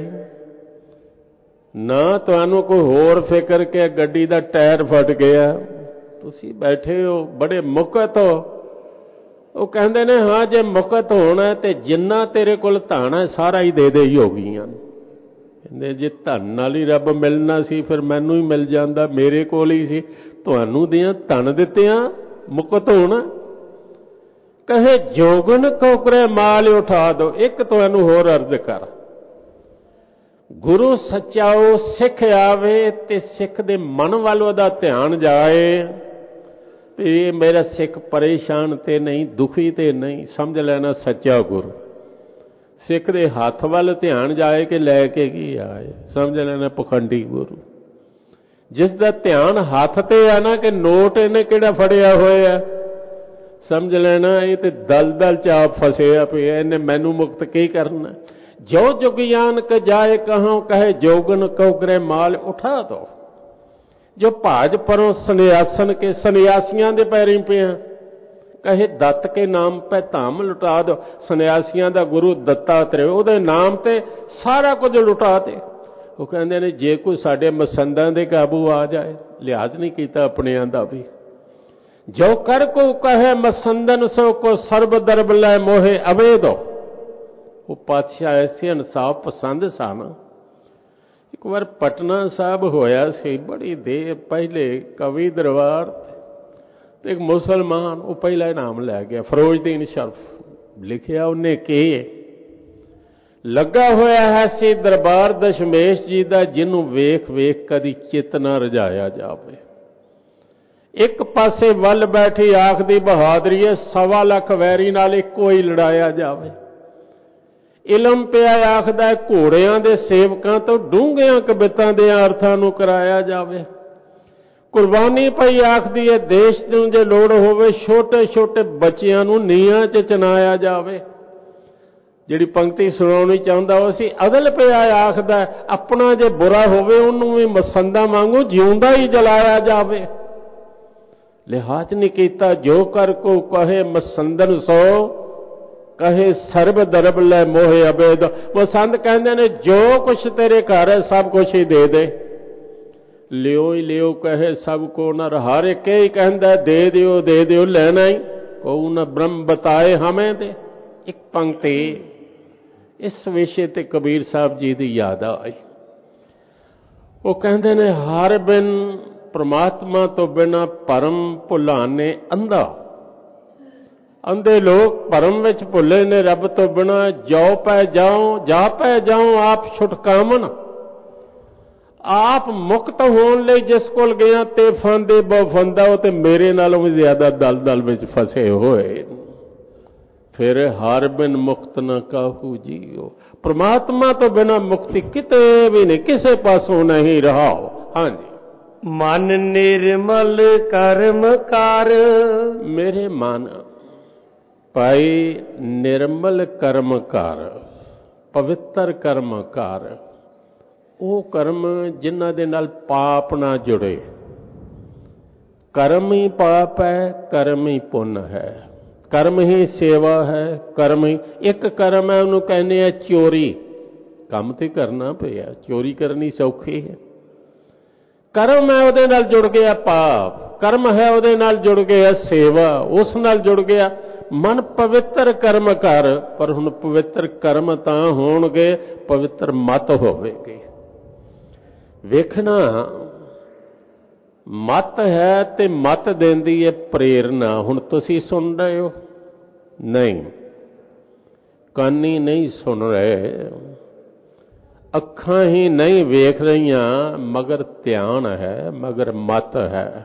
B: ना तुहानूं कोई होर फिक्र कि गड्डी दा टायर फट गया। तुसी बैठे हो बड़े मुकत हो। वो कहंदे ने हाँ जे मुकत होना ते जिन्ना तेरे कोल धन है सारा ही दे दे योगियां। कहंदे जे धन नाल ही रब मिलना सी फिर मैनू ही मिल जांदा, मेरे कोल ही सी। तुहानूं दियां धन दित्तियां मुकत होना। कहे जोगन कोकरे माल उठा दो। एक तुहानूं होर अर्ज कर, गुरु सच्चाओ सिख आवे ते सिख दे मन वाल ओहदा ध्यान जाए। ये मेरा सिख परेशान ते नहीं, दुखी ते नहीं, समझ लेना सच्चा गुरु। सिख दे हाथ वाल ध्यान जाए कि लैके की आए, समझ लेना पखंडी गुरु। जिसका ध्यान हाथ ते है ना कि नोट इन्हें किहड़ा फड़िया होया, समझ लेना ये तो दल दल च आप फसिया पिया, इन्हें मैनू मुक्त की करना। जो जुगियान क जाए कहों कहे जोगन कौकरे माल उठा दो। जो भाज परों सन्यासन के सन्यासियां दे पैरीं पिया, कहे दत्त के नाम पे धाम लुटा दो। सन्यासियां दा गुरु दत्तात्रेय, उहदे नाम ते सारा कुछ लुटा दे। वो कहंदे ने जे कोई साडे मसंदां दे काबू आ जाए, लिहाज नहीं कीता अपनियां दा भी। जो कर को कहे मसंदन सो को सर्ब दरब लै मोहे अवेदो। वो पातशाह ऐसे इंसाफ पसंद सन। एक बार पटना साहब होया सी, बड़ी देर पहले कवि दरबार ते एक मुसलमान वो पहला इनाम लै गया, फरोजदीन शर्फ लिखिया उन्हें कि लगा होया है सी दरबार दशमेश जी दा, जिन्हों वेख वेख कदी चित ना रजाया जावे। एक पासे वल बैठी आखदी बहादरी है, 1.25 लाख वैरी नाल इक्को ही लड़ाया जावे। इलम पिया आखदा घोड़ियां दे सेवकां तो डूंघियां कवितां दे अर्थां नूं कराया जावे। कुर्बानी पई आखदी है देश नूं जे लोड़ होवे, छोटे छोटे बच्चियां नूं नीहां च चनाया जावे। जिहड़ी पंक्ति सुणाउणी चाहुंदा वो सी अदल पिया आखदा अपना जे बुरा होवे उहनूं भी मसंदा वांगू जिउंदा ही जलाया जावे। लिहाज नहीं कीता जो कर को कहे मसंदन सो कहे सर्ब दरब लै मोहे अबेद। वो संत कहंदे ने जो कुछ तेरे घर है सब कुछ ही दे दे, लियो ही लियो कहे सब को न। हर एक ही कहंदा दे दियो लेना ही को न ब्रह्म बताए हमें दे। एक पंक्ति इस विषय ते कबीर साहब जी दी याद आई। वो कहंदे ने हर बिन परमात्मा तो बिना परम भुलाने अंधा। ਅੰਧੇ ਲੋਕ ਭਰਮ ਵਿੱਚ ਭੁੱਲੇ ਨੇ ਰੱਬ ਤੋਂ ਬਿਨਾਂ। ਜਾਓ ਪੈ ਜਾਓ, ਜਾ ਪੈ ਜਾਓ ਆਪ ਛੁਟਕਾਵਨ। ਆਪ ਮੁਕਤ ਹੋਣ ਲਈ ਜਿਸ ਕੋਲ ਗਿਆ ਤੇ ਫਾਂਦੇ ਬਹੁ ਫੰਦਾ, ਉਹ ਤੇ ਮੇਰੇ ਨਾਲੋਂ ਵੀ ਜ਼ਿਆਦਾ ਦਲਦਲ ਵਿੱਚ ਫਸੇ ਹੋਏ। ਫਿਰ ਹਰ ਬਿਨ ਮੁਕਤ ਨਾ ਕਾਹੂ ਜੀਓ। ਪ੍ਰਮਾਤਮਾ ਤੋਂ ਬਿਨਾਂ ਮੁਕਤੀ ਕਿਤੇ ਵੀ ਨਹੀਂ, ਕਿਸੇ ਪਾਸੋਂ ਨਹੀਂ ਰਹਾਓ। ਹਾਂਜੀ।
A: ਮਨ ਨਿਰਮਲ ਕਰਮ ਕਰ।
B: ਮੇਰੇ ਮਨ ਭਾਈ ਨਿਰਮਲ ਕਰਮ ਕਰ, ਪਵਿੱਤਰ ਕਰਮ ਕਰ। ਉਹ ਕਰਮ ਜਿਨ੍ਹਾਂ ਦੇ ਨਾਲ ਪਾਪ ਨਾ ਜੁੜੇ। ਕਰਮ ਹੀ ਪਾਪ ਹੈ, ਕਰਮ ਹੀ ਪੁੰਨ ਹੈ, ਕਰਮ ਹੀ ਸੇਵਾ ਹੈ, ਕਰਮ ਹੀ ਇੱਕ ਕਰਮ ਹੈ। ਉਹਨੂੰ ਕਹਿੰਦੇ ਆ ਚੋਰੀ। ਕੰਮ ਤੇ ਕਰਨਾ ਪਿਆ, ਚੋਰੀ ਕਰਨੀ ਸੌਖੀ ਹੈ। ਕਰਮ ਹੈ ਉਹਦੇ ਨਾਲ ਜੁੜ ਗਿਆ ਪਾਪ, ਕਰਮ ਹੈ ਉਹਦੇ ਨਾਲ ਜੁੜ ਗਿਆ ਸੇਵਾ, ਉਸ ਨਾਲ ਜੁੜ ਗਿਆ ਮਨ। ਪਵਿੱਤਰ ਕਰਮ ਕਰ। ਪਰ ਹੁਣ ਪਵਿੱਤਰ ਕਰਮ ਤਾਂ ਹੋਣਗੇ, ਪਵਿੱਤਰ ਮਤ ਹੋਵੇਗੀ। ਵੇਖਣਾ ਮਤ ਹੈ ਤੇ ਮਤ ਦਿੰਦੀ ਹੈ ਪ੍ਰੇਰਨਾ। ਹੁਣ ਤੁਸੀਂ ਸੁਣ ਰਹੇ ਹੋ? ਨਹੀਂ, ਕੰਨੀ ਨਹੀਂ ਸੁਣ ਰਹੇ, ਅੱਖਾਂ ਹੀ ਨਹੀਂ ਵੇਖ ਰਹੀਆਂ, ਮਗਰ ਧਿਆਨ ਹੈ, ਮਗਰ ਮਤ ਹੈ।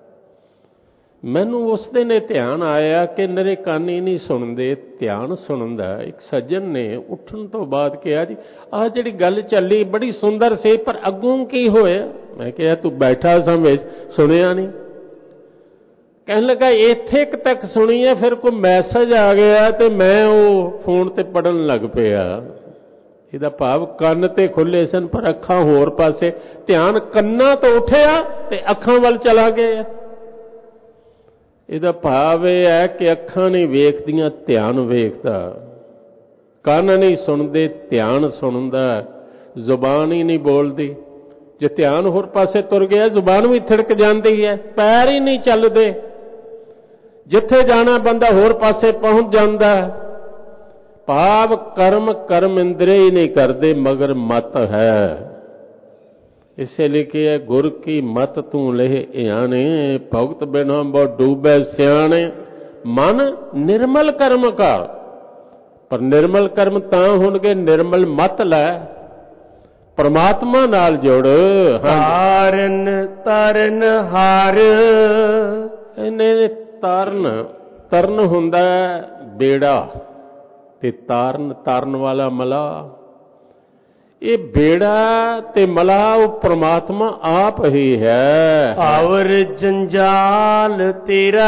B: ਮੈਨੂੰ ਉਸ ਦਿਨ ਇਹ ਧਿਆਨ ਆਇਆ ਕਿ ਮੇਰੇ ਕੰਨ ਹੀ ਨਹੀਂ ਸੁਣਦੇ, ਧਿਆਨ ਸੁਣਦਾ। ਇੱਕ ਸੱਜਣ ਨੇ ਉੱਠਣ ਤੋਂ ਬਾਅਦ ਕਿਹਾ, ਜੀ ਆਹ ਜਿਹੜੀ ਗੱਲ ਚੱਲੀ ਬੜੀ ਸੁੰਦਰ ਸੀ, ਪਰ ਅੱਗੋਂ ਕੀ ਹੋਇਆ? ਮੈਂ ਕਿਹਾ ਤੂੰ ਬੈਠਾ ਸਮਝ, ਸੁਣਿਆ ਨਹੀਂ? ਕਹਿਣ ਲੱਗਾ ਇੱਥੇ ਤੱਕ ਸੁਣੀ ਹੈ, ਫਿਰ ਕੋਈ ਮੈਸੇਜ ਆ ਗਿਆ ਤੇ ਮੈਂ ਉਹ ਫੋਨ ਤੇ ਪੜਨ ਲੱਗ ਪਿਆ। ਇਹਦਾ ਭਾਵ ਕੰਨ ਤੇ ਖੁੱਲੇ ਸਨ ਪਰ ਅੱਖਾਂ ਹੋਰ ਪਾਸੇ। ਧਿਆਨ ਕੰਨਾਂ ਤੋਂ ਉੱਠਿਆ ਤੇ ਅੱਖਾਂ ਵੱਲ ਚਲਾ ਗਿਆ। ਇਹਦਾ ਭਾਵ ਇਹ ਹੈ ਕਿ ਅੱਖਾਂ ਨਹੀਂ ਵੇਖਦੀਆਂ, ਧਿਆਨ ਵੇਖਦਾ। ਕੰਨ ਨਹੀਂ ਸੁਣਦੇ, ਧਿਆਨ ਸੁਣਦਾ। ਜ਼ੁਬਾਨ ਹੀ ਨਹੀਂ ਬੋਲਦੀ। ਜੇ ਧਿਆਨ ਹੋਰ ਪਾਸੇ ਤੁਰ ਗਿਆ, ਜ਼ੁਬਾਨ ਵੀ ਥਿੜਕ ਜਾਂਦੀ ਹੈ। ਪੈਰ ਹੀ ਨਹੀਂ ਚੱਲਦੇ, ਜਿੱਥੇ ਜਾਣਾ ਬੰਦਾ ਹੋਰ ਪਾਸੇ ਪਹੁੰਚ ਜਾਂਦਾ। ਭਾਵ ਕਰਮ ਕਰਮ ਇੰਦਰੀ ਹੀ ਨਹੀਂ ਕਰਦੇ, ਮਗਰ ਮਤ ਹੈ। ਇਸੇ ਲਈ ਕਿ ਹੈ ਗੁਰ ਕੀ ਮਤ ਤੂੰ ਲਹਿ ਇਆਣੇ, ਭਗਤ ਬਿਨਾ ਬਹੁ ਡੂਬੈ ਸਿਆਣੇ। ਮਨ ਨਿਰਮਲ ਕਰਮ ਕਰ। ਪਰ ਨਿਰਮਲ ਕਰਮ ਤਾਂ ਹੋਣਗੇ, ਨਿਰਮਲ ਮਤ ਲੈ, ਪਰਮਾਤਮਾ ਨਾਲ ਜੁੜ।
A: ਤਾਰਨ ਤਰਨ ਹਾਰ।
B: ਇਹਨੇ ਤਰਨ ਹੁੰਦਾ ਬੇੜਾ ਤੇ ਤਾਰਨ ਵਾਲਾ ਮਲਾ। ਇਹ ਬੇੜਾ ਤੇ ਮਲਾ ਉਹ ਪ੍ਰਮਾਤਮਾ ਆਪ ਹੀ ਹੈ।
A: ਔਰ ਜੰਜਾਲ ਤੇਰਾ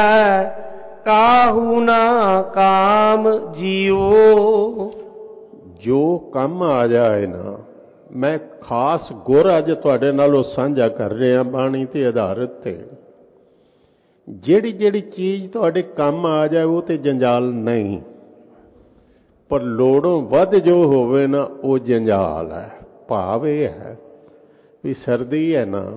A: ਕਾਹੂ ਨਾ ਕਾਮ ਜੀਓ।
B: ਜੋ ਕੰਮ ਆ ਜਾਏ ਨਾ, ਮੈਂ ਖਾਸ ਗੁਰ ਅੱਜ ਤੁਹਾਡੇ ਨਾਲ ਉਹ ਸਾਂਝਾ ਕਰ ਰਿਹਾ ਬਾਣੀ ਤੇ ਆਧਾਰਿਤ ਤੇ। ਜਿਹੜੀ ਜਿਹੜੀ ਚੀਜ਼ ਤੁਹਾਡੇ ਕੰਮ ਆ ਜਾਏ ਉਹ ਤੇ ਜੰਜਾਲ ਨਹੀਂ, ਪਰ ਲੋੜੋਂ ਵੱਧ ਜੋ ਹੋਵੇ ਨਾ ਉਹ ਜੰਜਾਲ ਹੈ। ਭਾਵ ਇਹ ਹੈ ਵੀ ਸਰਦੀ ਹੈ ਨਾ,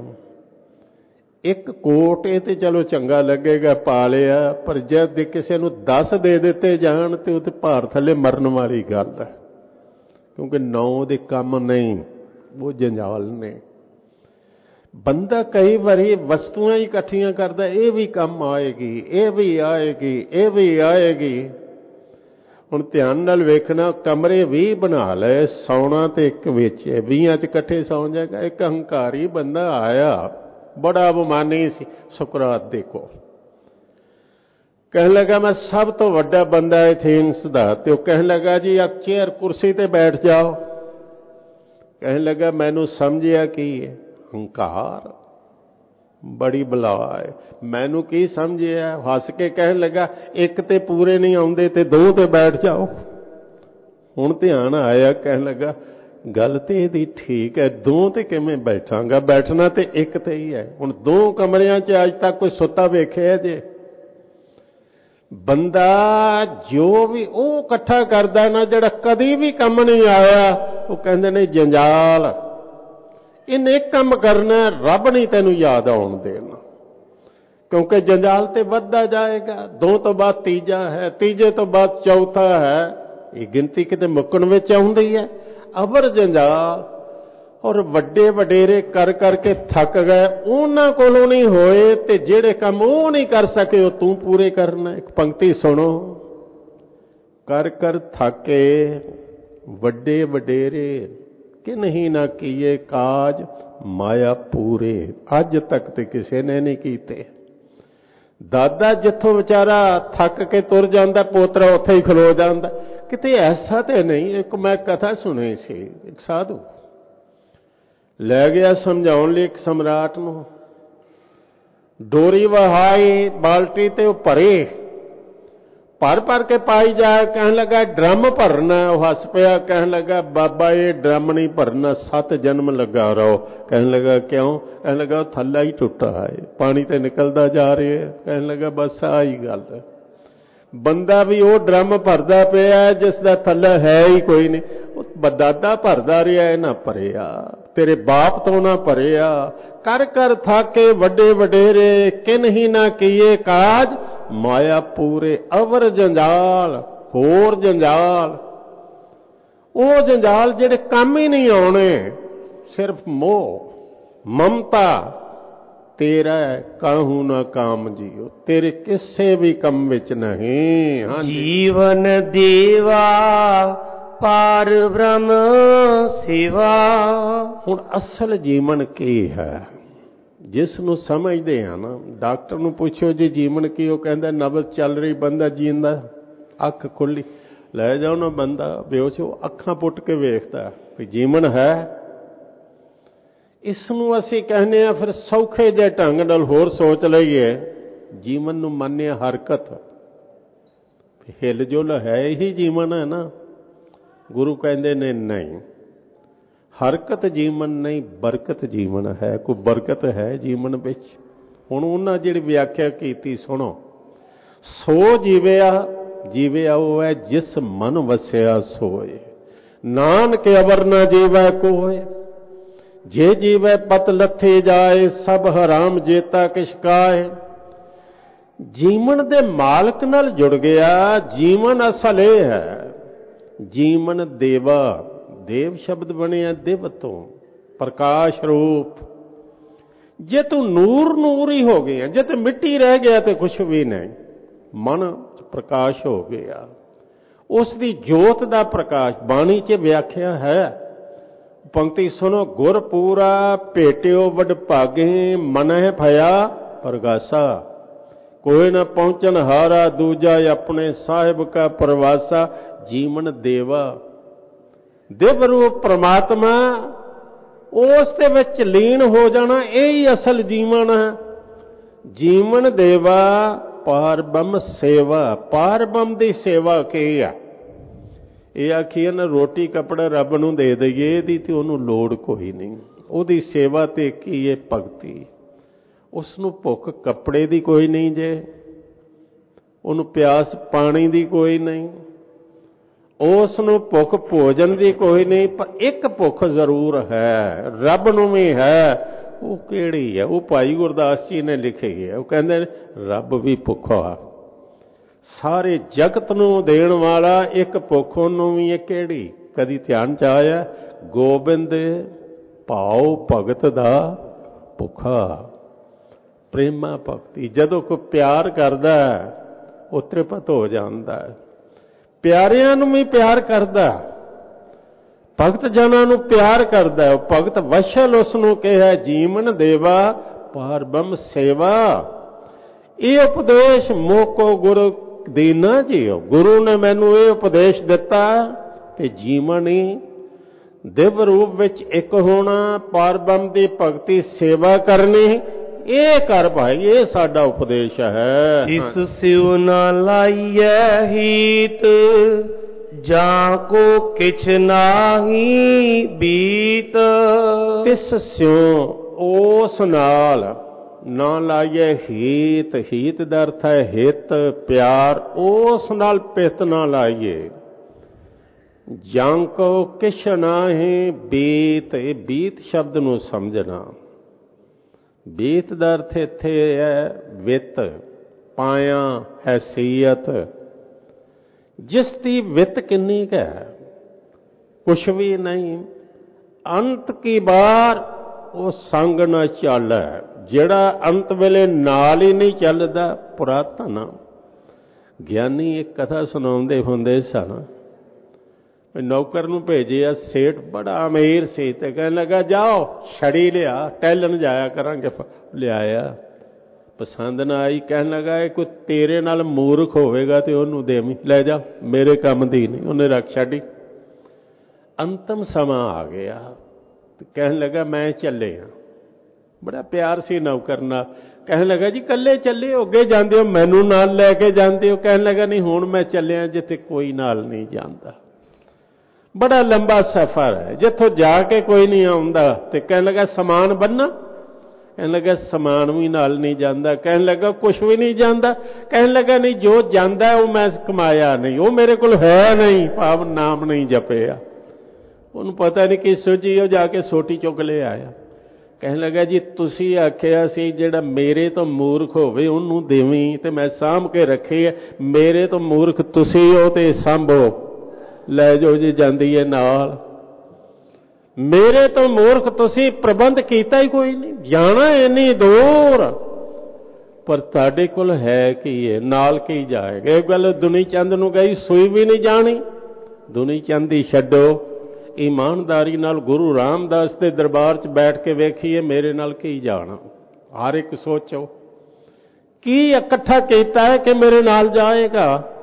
B: ਇੱਕ ਕੋਟ ਇਹ ਤੇ ਚਲੋ ਚੰਗਾ ਲੱਗੇਗਾ ਪਾ ਲਿਆ, ਪਰ ਜਦ ਕਿਸੇ ਨੂੰ 10 ਦੇ ਦਿੱਤੇ ਜਾਣ ਤੇ ਉਹ ਤੇ ਭਾਰ ਥੱਲੇ ਮਰਨ ਵਾਲੀ ਗੱਲ ਹੈ। ਕਿਉਂਕਿ 9 ਦੇ ਕੰਮ ਨਹੀਂ, ਉਹ ਜੰਜਾਲ ਨੇ। ਬੰਦਾ ਕਈ ਵਾਰੀ ਵਸਤੂਆਂ ਹੀ ਇਕੱਠੀਆਂ ਕਰਦਾ, ਇਹ ਵੀ ਕੰਮ ਆਏਗੀ, ਇਹ ਵੀ ਆਏਗੀ, ਇਹ ਵੀ ਆਏਗੀ। ਹੁਣ ਧਿਆਨ ਨਾਲ ਵੇਖਣਾ, ਕਮਰੇ 20 ਬਣਾ ਲਏ, ਸੌਣਾ ਤੇ ਇੱਕ ਵਿੱਚ, 20 'ਚ ਇਕੱਠੇ ਸੌਂ ਜਾਏਗਾ। ਇੱਕ ਹੰਕਾਰੀ ਬੰਦਾ ਆਇਆ, ਬੜਾ ਅਭਿਮਾਨੀ ਸੀ ਸੁਕਰਾਤ ਦੇ ਕੋਲ। ਕਹਿਣ ਲੱਗਾ ਮੈਂ ਸਭ ਤੋਂ ਵੱਡਾ ਬੰਦਾ ਐਥੇਨਸ ਦਾ। ਤੇ ਉਹ ਕਹਿਣ ਲੱਗਾ ਜੀ ਆ ਚੇਅਰ ਕੁਰਸੀ ਤੇ ਬੈਠ ਜਾਓ। ਕਹਿਣ ਲੱਗਾ ਮੈਨੂੰ ਸਮਝਿਆ ਕੀ ਹੈ? ਹੰਕਾਰ ਬੜੀ ਬਲਾ ਹੈ। ਮੈਨੂੰ ਕੀ ਸਮਝਿਆ? ਹੱਸ ਕੇ ਕਹਿਣ ਲੱਗਾ ਇੱਕ ਤੇ ਪੂਰੇ ਨਹੀਂ ਆਉਂਦੇ ਤੇ 2 ਤੇ ਬੈਠ ਜਾਓ। ਹੁਣ ਧਿਆਨ ਆਇਆ, ਕਹਿਣ ਲੱਗਾ ਗੱਲ ਤੇ ਇਹਦੀ ਠੀਕ ਹੈ, 2 ਤੇ ਕਿਵੇਂ ਬੈਠਾਂਗਾ? ਬੈਠਣਾ ਤੇ ਇੱਕ ਤੇ ਹੀ ਹੈ। ਹੁਣ 2 ਕਮਰਿਆਂ 'ਚ ਅੱਜ ਤੱਕ ਕੋਈ ਸੁੱਤਾ ਵੇਖਿਆ ਜੇ? ਬੰਦਾ ਜੋ ਵੀ ਉਹ ਇਕੱਠਾ ਕਰਦਾ ਨਾ, ਜਿਹੜਾ ਕਦੀ ਵੀ ਕੰਮ ਨਹੀਂ ਆਇਆ, ਉਹ ਕਹਿੰਦੇ ਨੇ ਜੰਜਾਲ। ਇਹਨੇ ਇੱਕ ਕੰਮ ਕਰਨਾ, ਰੱਬ ਨਹੀਂ ਤੈਨੂੰ ਯਾਦ ਆਉਣ ਦੇਣਾ, ਕਿਉਂਕਿ ਜੰਜਾਲ ਤੇ ਵੱਧਦਾ ਜਾਏਗਾ। 2 ਤੋਂ ਬਾਅਦ ਤੀਜਾ ਹੈ, ਤੀਜੇ ਤੋਂ ਬਾਅਦ ਚੌਥਾ ਹੈ। ਇਹ ਗਿਣਤੀ ਕਿਤੇ ਮੁੱਕਣ ਵਿੱਚ ਆਉਂਦੀ ਹੈ। ਅਵਰ ਜੰਜਾਲ। ਔਰ ਵੱਡੇ ਵਡੇਰੇ ਕਰ ਕਰਕੇ ਥੱਕ ਗਏ, ਉਹਨਾਂ ਕੋਲੋਂ ਨਹੀਂ ਹੋਏ, ਤੇ ਜਿਹੜੇ ਕੰਮ ਉਹ ਨਹੀਂ ਕਰ ਸਕੇ ਉਹ ਤੂੰ ਪੂਰੇ ਕਰਨਾ। ਇੱਕ ਪੰਕਤੀ ਸੁਣੋ, ਕਰ ਕਰ ਥਾਕੇ ਵੱਡੇ ਵਡੇਰੇ, ਕਿ ਨਹੀਂ ਨਾ ਕੀਏ ਕਾਜ ਮਾਇਆ ਪੂਰੇ। ਅੱਜ ਤੱਕ ਤੇ ਕਿਸੇ ਨੇ ਨਹੀਂ ਕੀਤੇ। ਦਾਦਾ ਜਿੱਥੋਂ ਵਿਚਾਰਾ ਥੱਕ ਕੇ ਤੁਰ ਜਾਂਦਾ, ਪੋਤਰਾ ਉੱਥੇ ਹੀ ਖਲੋ ਜਾਂਦਾ। ਕਿਤੇ ਐਸਾ ਤੇ ਨਹੀਂ। ਇੱਕ ਮੈਂ ਕਥਾ ਸੁਣੀ ਸੀ, ਇੱਕ ਸਾਧੂ ਲੈ ਗਿਆ ਸਮਝਾਉਣ ਲਈ ਇੱਕ ਸਮਰਾਟ ਨੂੰ। ਡੋਰੀ ਵਹਾਈ ਬਾਲਟੀ ਤੇ ਉਹ ਭਰੇ, ਭਰ ਭਰ ਕੇ ਪਾਈ ਜਾਏ। ਕਹਿਣ ਲੱਗਾ ਡਰਮ ਭਰਨਾ। ਉਹ ਹੱਸ ਪਿਆ, ਕਹਿਣ ਲੱਗਾ ਬਾਬਾ ਇਹ ਡਰਮ ਨਹੀਂ ਭਰਨਾ, 7 ਜਨਮ ਲੱਗਾ ਰਹੋ। ਕਹਿਣ ਲੱਗਾ ਕਿਉਂ? ਕਹਿਣ ਲੱਗਾ ਥੱਲਾ ਹੀ ਟੁੱਟਾ ਹੈ, ਪਾਣੀ ਤੇ ਨਿਕਲਦਾ ਜਾ ਰਿਹਾ। ਕਹਿਣ ਲੱਗਾ ਬਸ ਆਹੀ ਗੱਲ ਹੈ। ਬੰਦਾ ਵੀ ਉਹ ਡਰਮ ਭਰਦਾ ਪਿਆ ਜਿਸ ਦਾ ਥੱਲਾ ਹੈ ਹੀ ਕੋਈ ਨਹੀਂ। ਉਹ ਦਾਦਾ ਭਰਦਾ ਰਿਹਾ, ਇਹ ਨਾ ਭਰਿਆ, ਤੇਰੇ ਬਾਪ ਤੋਂ ਨਾ ਭਰਿਆ। ਕਰ ਕਰ ਥਾਕੇ ਵੱਡੇ ਵਡੇਰੇ, ਕਿਨਹੀ ਨਾ ਕੀਏ ਕਾਜ ਮਾਇਆ ਪੂਰੇ। ਅਵਰ ਜੰਜਾਲ, ਹੋਰ ਜੰਜਾਲ, ਉਹ ਜੰਜਾਲ ਜਿਹੜੇ ਕੰਮ ਹੀ ਨਹੀਂ ਆਉਣੇ। ਸਿਰਫ ਮੋਹ ਮਮਤਾ, ਤੇਰਾ ਕਾਹੂ ਨਾ ਕਾਮ ਜੀਓ, ਤੇਰੇ ਕਿਸੇ ਵੀ ਕੰਮ ਵਿੱਚ ਨਹੀਂ।
A: ਜੀਵਨ ਦੇਵਾ ਪਾਰ ਬ੍ਰਹਮ ਸੇਵਾ।
B: ਹੁਣ ਅਸਲ ਜੀਵਨ ਕੀ ਹੈ ਜਿਸ ਨੂੰ ਸਮਝਦੇ ਆ ਨਾ। ਡਾਕਟਰ ਨੂੰ ਪੁੱਛੋ ਜੀ ਜੀਵਨ ਕੀ, ਉਹ ਕਹਿੰਦਾ ਨਬਜ਼ ਚੱਲ ਰਹੀ, ਬੰਦਾ ਜੀਂਦਾ, ਅੱਖ ਖੁੱਲੀ, ਲੈ ਜਾਓ ਨਾ ਬੰਦਾ ਬੇਹੋਸ਼, ਉਹ ਅੱਖਾਂ ਪੁੱਟ ਕੇ ਵੇਖਦਾ ਵੀ ਜੀਵਨ ਹੈ। ਇਸ ਨੂੰ ਅਸੀਂ ਕਹਿੰਦੇ ਆ ਫਿਰ ਸੌਖੇ ਜਿਹੇ ਢੰਗ ਨਾਲ ਹੋਰ ਸੋਚ ਲਈਏ, ਜੀਵਨ ਨੂੰ ਮੰਨਿਆ ਹਰਕਤ। ਹਿਲ ਜੁਲ ਹੈ ਹੀ ਜੀਵਨ ਹੈ ਨਾ। ਗੁਰੂ ਕਹਿੰਦੇ ਨੇ ਨਹੀਂ, ਹਰਕਤ ਜੀਵਨ ਨਹੀਂ, ਬਰਕਤ ਜੀਵਨ ਹੈ। ਕੋਈ ਬਰਕਤ ਹੈ ਜੀਵਨ ਵਿੱਚ। ਹੁਣ ਉਹਨਾਂ ਜਿਹੜੀ ਵਿਆਖਿਆ ਕੀਤੀ ਸੁਣੋ। ਸੋ ਜੀਵਿਆ ਉਹ ਹੈ ਜਿਸ ਮਨ ਵਸਿਆ ਸੋਏ, ਨਾਨਕ ਅਵਰ ਨਾ ਜੀਵੈ ਕੋਇ। ਜੇ ਜੀਵੈ ਪਤ ਲੱਥੇ ਜਾਏ, ਸਭ ਹਰਾਮ ਜੇਤਾ ਕਿਛ ਕਾਏ। ਜੀਵਨ ਦੇ ਮਾਲਕ ਨਾਲ ਜੁੜ ਗਿਆ। ਜੀਵਨ ਅਸਲ ਇਹ ਹੈ, ਜੀਵਨ ਦੇਵਾ, ਦੇਵ ਸ਼ਬਦ ਬਣਿਆ ਦਿਵ ਤੋਂ, ਪ੍ਰਕਾਸ਼ ਰੂਪ। ਜੇ ਤੂੰ ਨੂਰ ਹੀ ਹੋ ਗਿਆ, ਜੇ ਤੇ ਮਿੱਟੀ ਰਹਿ ਗਿਆ ਤੇ ਕੁਛ ਵੀ ਨਹੀਂ। ਮਨ ਪ੍ਰਕਾਸ਼ ਹੋ ਗਿਆ, ਉਸ ਦੀ ਜੋਤ ਦਾ ਪ੍ਰਕਾਸ਼। ਬਾਣੀ 'ਚ ਵਿਆਖਿਆ ਹੈ, ਪੰਕਤੀ ਸੁਣੋ। ਗੁਰ ਪੂਰਾ ਭੇਟਿਓ ਵਡ ਭਾਗੇ, ਮਨਹਿ ਭਇਆ ਪ੍ਰਗਾਸਾ। ਕੋਈ ਨਾ ਪਹੁੰਚਣ ਹਾਰਾ, ਦੂਜਾ ਆਪਣੇ ਸਾਹਿਬ ਕਾ ਪ੍ਰਵਾਸਾ। ਜੀਵਨ ਦੇਵਾ, ਦਿਵ ਰੂਪ ਪ੍ਰਮਾਤਮਾ, ਉਸ ਦੇ ਵਿੱਚ ਲੀਨ ਹੋ ਜਾਣਾ, ਇਹ ਹੀ ਅਸਲ ਜੀਵਨ ਹੈ। ਜੀਵਨ ਦੇਵਾ ਪਾਰ ਬ੍ਰਹਮ ਸੇਵਾ। ਪਾਰ ਬ੍ਰਹਮ ਦੀ ਸੇਵਾ ਕੀ ਆ? ਇਹ ਆਖੀਏ ਨਾ ਰੋਟੀ ਕੱਪੜਾ ਰੱਬ ਨੂੰ ਦੇ ਦਈਏ, ਇਹਦੀ ਤੇ ਉਹਨੂੰ ਲੋੜ ਕੋਈ ਨਹੀਂ। ਉਹਦੀ ਸੇਵਾ ਤੇ ਕੀ ਹੈ? ਭਗਤੀ। ਉਸ ਨੂੰ ਭੁੱਖ ਕੱਪੜੇ ਦੀ ਕੋਈ ਨਹੀਂ ਜੇ, ਉਹਨੂੰ ਪਿਆਸ ਪਾਣੀ ਦੀ ਕੋਈ ਨਹੀਂ, ਉਸ ਨੂੰ ਭੁੱਖ ਭੋਜਨ ਦੀ ਕੋਈ ਨਹੀਂ। ਪਰ ਇੱਕ ਭੁੱਖ ਜ਼ਰੂਰ ਹੈ, ਰੱਬ ਨੂੰ ਵੀ ਹੈ। ਉਹ ਕਿਹੜੀ ਹੈ? ਉਹ ਭਾਈ ਗੁਰਦਾਸ ਜੀ ਨੇ ਲਿਖੀ ਹੈ। ਉਹ ਕਹਿੰਦੇ ਰੱਬ ਵੀ ਭੁੱਖਾ, ਸਾਰੇ ਜਗਤ ਨੂੰ ਦੇਣ ਵਾਲਾ ਇੱਕ ਭੁੱਖ ਉਹਨੂੰ ਵੀ ਹੈ। ਕਿਹੜੀ? ਕਦੀ ਧਿਆਨ ਚ ਆਇਆ? ਗੋਬਿੰਦ ਭਾਉ ਭਗਤ ਦਾ ਭੁੱਖਾ। ਪ੍ਰੇਮਾ ਭਗਤੀ। ਜਦੋਂ ਕੋਈ ਪਿਆਰ ਕਰਦਾ ਉਹ ਤ੍ਰਿਪਤ ਹੋ ਜਾਂਦਾ। ਪਿਆਰਿਆਂ ਨੂੰ ਵੀ ਪਿਆਰ ਕਰਦਾ, ਭਗਤ ਜਨਾਂ ਨੂੰ ਪਿਆਰ ਕਰਦਾ। ਉਹ ਭਗਤ ਵਸ਼ਲ ਉਸ ਨੂੰ ਕਿਹਾ ਜੀਵਨ ਦੇਵਾ ਪਾਰ ਬ੍ਰਹਮ ਸੇਵਾ। ਇਹ ਉਪਦੇਸ਼ ਮੋਕੋ ਗੁਰੂ ਦੀਨਾ ਜੀਓ। ਗੁਰੂ ਨੇ ਮੈਨੂੰ ਇਹ ਉਪਦੇਸ਼ ਦਿੱਤਾ ਕਿ ਜੀਵਨ ਹੀ ਦਿਵ ਰੂਪ ਵਿੱਚ ਇੱਕ ਹੋਣਾ, ਪਾਰ ਬ੍ਰਹਮ ਦੀ ਭਗਤੀ ਸੇਵਾ ਕਰਨੀ। ਇਹ ਕਰ ਭਾਈ, ਇਹ ਸਾਡਾ ਉਪਦੇਸ਼ ਹੈ।
A: ਇਸ ਸਿਉ ਨਾ ਲਾਈਐ ਹੀਤ, ਜਾਂ ਕੋ ਕਿਛ ਨਾਹੀ ਬੀਤ।
B: ਤਿਸ ਸਿਉ ਉਸ ਨਾਲ ਨਾ ਲਾਈਏ ਹੀਤ। ਹੀਤ ਦਾ ਅਰਥ ਹੈ ਹਿਤ, ਪਿਆਰ। ਉਸ ਨਾਲ ਪਿੱਤ ਨਾ ਲਾਈਏ। ਜਾਂ ਕੋ ਕਿਛ ਨਾਹੀ ਬੀਤ। ਇਹ ਬੀਤ ਸ਼ਬਦ ਨੂੰ ਸਮਝਣਾ। ਬੀਤ ਦਾ ਅਰਥ ਇੱਥੇ ਹੈ ਵਿੱਤ, ਪਾਇਆ, ਹੈਸੀਅਤ। ਜਿਸ ਦੀ ਵਿੱਤ ਕਿੰਨੀ ਕੁ ਹੈ? ਕੁਛ ਵੀ ਨਹੀਂ। ਅੰਤ ਕੀ ਬਾਰ ਉਹ ਸੰਗ ਨਾ ਚੱਲੈ। ਜਿਹੜਾ ਅੰਤ ਵੇਲੇ ਨਾਲ ਹੀ ਨਹੀਂ ਚੱਲਦਾ, ਪੁਰਾਤਨ ਗਿਆਨੀ ਇੱਕ ਕਥਾ ਸੁਣਾਉਂਦੇ ਹੁੰਦੇ ਸਨ। ਨੌਕਰ ਨੂੰ ਭੇਜਿਆ, ਸੇਠ ਬੜਾ ਅਮੀਰ ਸੀ ਤੇ ਕਹਿਣ ਲੱਗਾ ਜਾਓ ਛੜੀ ਲਿਆ, ਟਹਿਲਣ ਜਾਇਆ ਕਰਾਂਗੇ। ਲਿਆਇਆ, ਪਸੰਦ ਨਾ ਆਈ, ਕਹਿਣ ਲੱਗਾ ਇਹ ਕੋਈ ਤੇਰੇ ਨਾਲ ਮੂਰਖ ਹੋਵੇਗਾ ਤੇ ਉਹਨੂੰ ਦੇਵੀਂ, ਲੈ ਜਾ, ਮੇਰੇ ਕੰਮ ਦੀ ਨਹੀਂ। ਉਹਨੇ ਰੱਖ ਛੱਡੀ। ਅੰਤਮ ਸਮਾਂ ਆ ਗਿਆ, ਕਹਿਣ ਲੱਗਾ ਮੈਂ ਚੱਲੇ ਹਾਂ। ਬੜਾ ਪਿਆਰ ਸੀ ਨੌਕਰ ਨਾਲ। ਕਹਿਣ ਲੱਗਾ ਜੀ ਇਕੱਲੇ ਚੱਲੇ ਹੋ, ਅੱਗੇ ਜਾਂਦੇ ਹੋ ਮੈਨੂੰ ਨਾਲ ਲੈ ਕੇ ਜਾਂਦੇ ਹੋ। ਕਹਿਣ ਲੱਗਾ ਨਹੀਂ, ਹੁਣ ਮੈਂ ਚੱਲਿਆ ਜਿੱਥੇ ਕੋਈ ਨਾਲ ਨਹੀਂ ਜਾਂਦਾ। ਬੜਾ ਲੰਬਾ ਸਫ਼ਰ ਹੈ, ਜਿੱਥੋਂ ਜਾ ਕੇ ਕੋਈ ਨਹੀਂ ਆਉਂਦਾ। ਤੇ ਕਹਿਣ ਲੱਗਾ ਸਮਾਨ ਬੰਨਾ। ਕਹਿਣ ਲੱਗਾ ਸਮਾਨ ਵੀ ਨਾਲ ਨਹੀਂ ਜਾਂਦਾ। ਕਹਿਣ ਲੱਗਾ ਕੁਛ ਵੀ ਨਹੀਂ ਜਾਂਦਾ। ਕਹਿਣ ਲੱਗਾ ਨਹੀਂ, ਜੋ ਜਾਂਦਾ ਉਹ ਮੈਂ ਕਮਾਇਆ ਨਹੀਂ, ਉਹ ਮੇਰੇ ਕੋਲ ਹੈ ਨਹੀਂ, ਭਾਵ ਨਾਮ ਨਹੀਂ ਜਪਿਆ। ਉਹਨੂੰ ਪਤਾ ਨਹੀਂ ਕੀ ਸੋਚੀ, ਉਹ ਜਾ ਕੇ ਸੋਟੀ ਚੁੱਕ ਲੈ ਆਇਆ। ਕਹਿਣ ਲੱਗਾ ਜੀ ਤੁਸੀਂ ਆਖਿਆ ਸੀ ਜਿਹੜਾ ਮੇਰੇ ਤੋਂ ਮੂਰਖ ਹੋਵੇ ਉਹਨੂੰ ਦੇਵੀਂ, ਤੇ ਮੈਂ ਸਾਂਭ ਕੇ ਰੱਖੀ ਹੈ। ਮੇਰੇ ਤੋਂ ਮੂਰਖ ਤੁਸੀਂ ਹੋ ਤੇ ਸਾਂਭੋ, ਲੈ ਜਾਓ ਜੀ ਜਾਂਦੀ ਹੈ ਨਾਲ। ਮੇਰੇ ਤੋਂ ਮੂਰਖ ਤੁਸੀਂ, ਪ੍ਰਬੰਧ ਕੀਤਾ ਹੀ ਕੋਈ ਨਹੀਂ, ਜਾਣਾ ਇੰਨੀ ਦੂਰ, ਪਰ ਤੁਹਾਡੇ ਕੋਲ ਹੈ ਕੀ ਹੈ, ਨਾਲ ਕੀ ਜਾਏਗਾ। ਇਹ ਗੱਲ ਦੁਨੀ ਚੰਦ ਨੂੰ ਕਹੀ, ਸੂਈ ਵੀ ਨਹੀਂ ਜਾਣੀ। ਦੁਨੀ ਚੰਦ ਹੀ ਛੱਡੋ, ਇਮਾਨਦਾਰੀ ਨਾਲ ਗੁਰੂ ਰਾਮਦਾਸ ਦੇ ਦਰਬਾਰ 'ਚ ਬੈਠ ਕੇ ਵੇਖੀਏ ਮੇਰੇ ਨਾਲ ਕੀ ਜਾਣਾ। ਹਰ ਇੱਕ ਸੋਚੋ ਕੀ ਇਕੱਠਾ ਕੀਤਾ ਹੈ ਕਿ ਮੇਰੇ ਨਾਲ ਜਾਏਗਾ।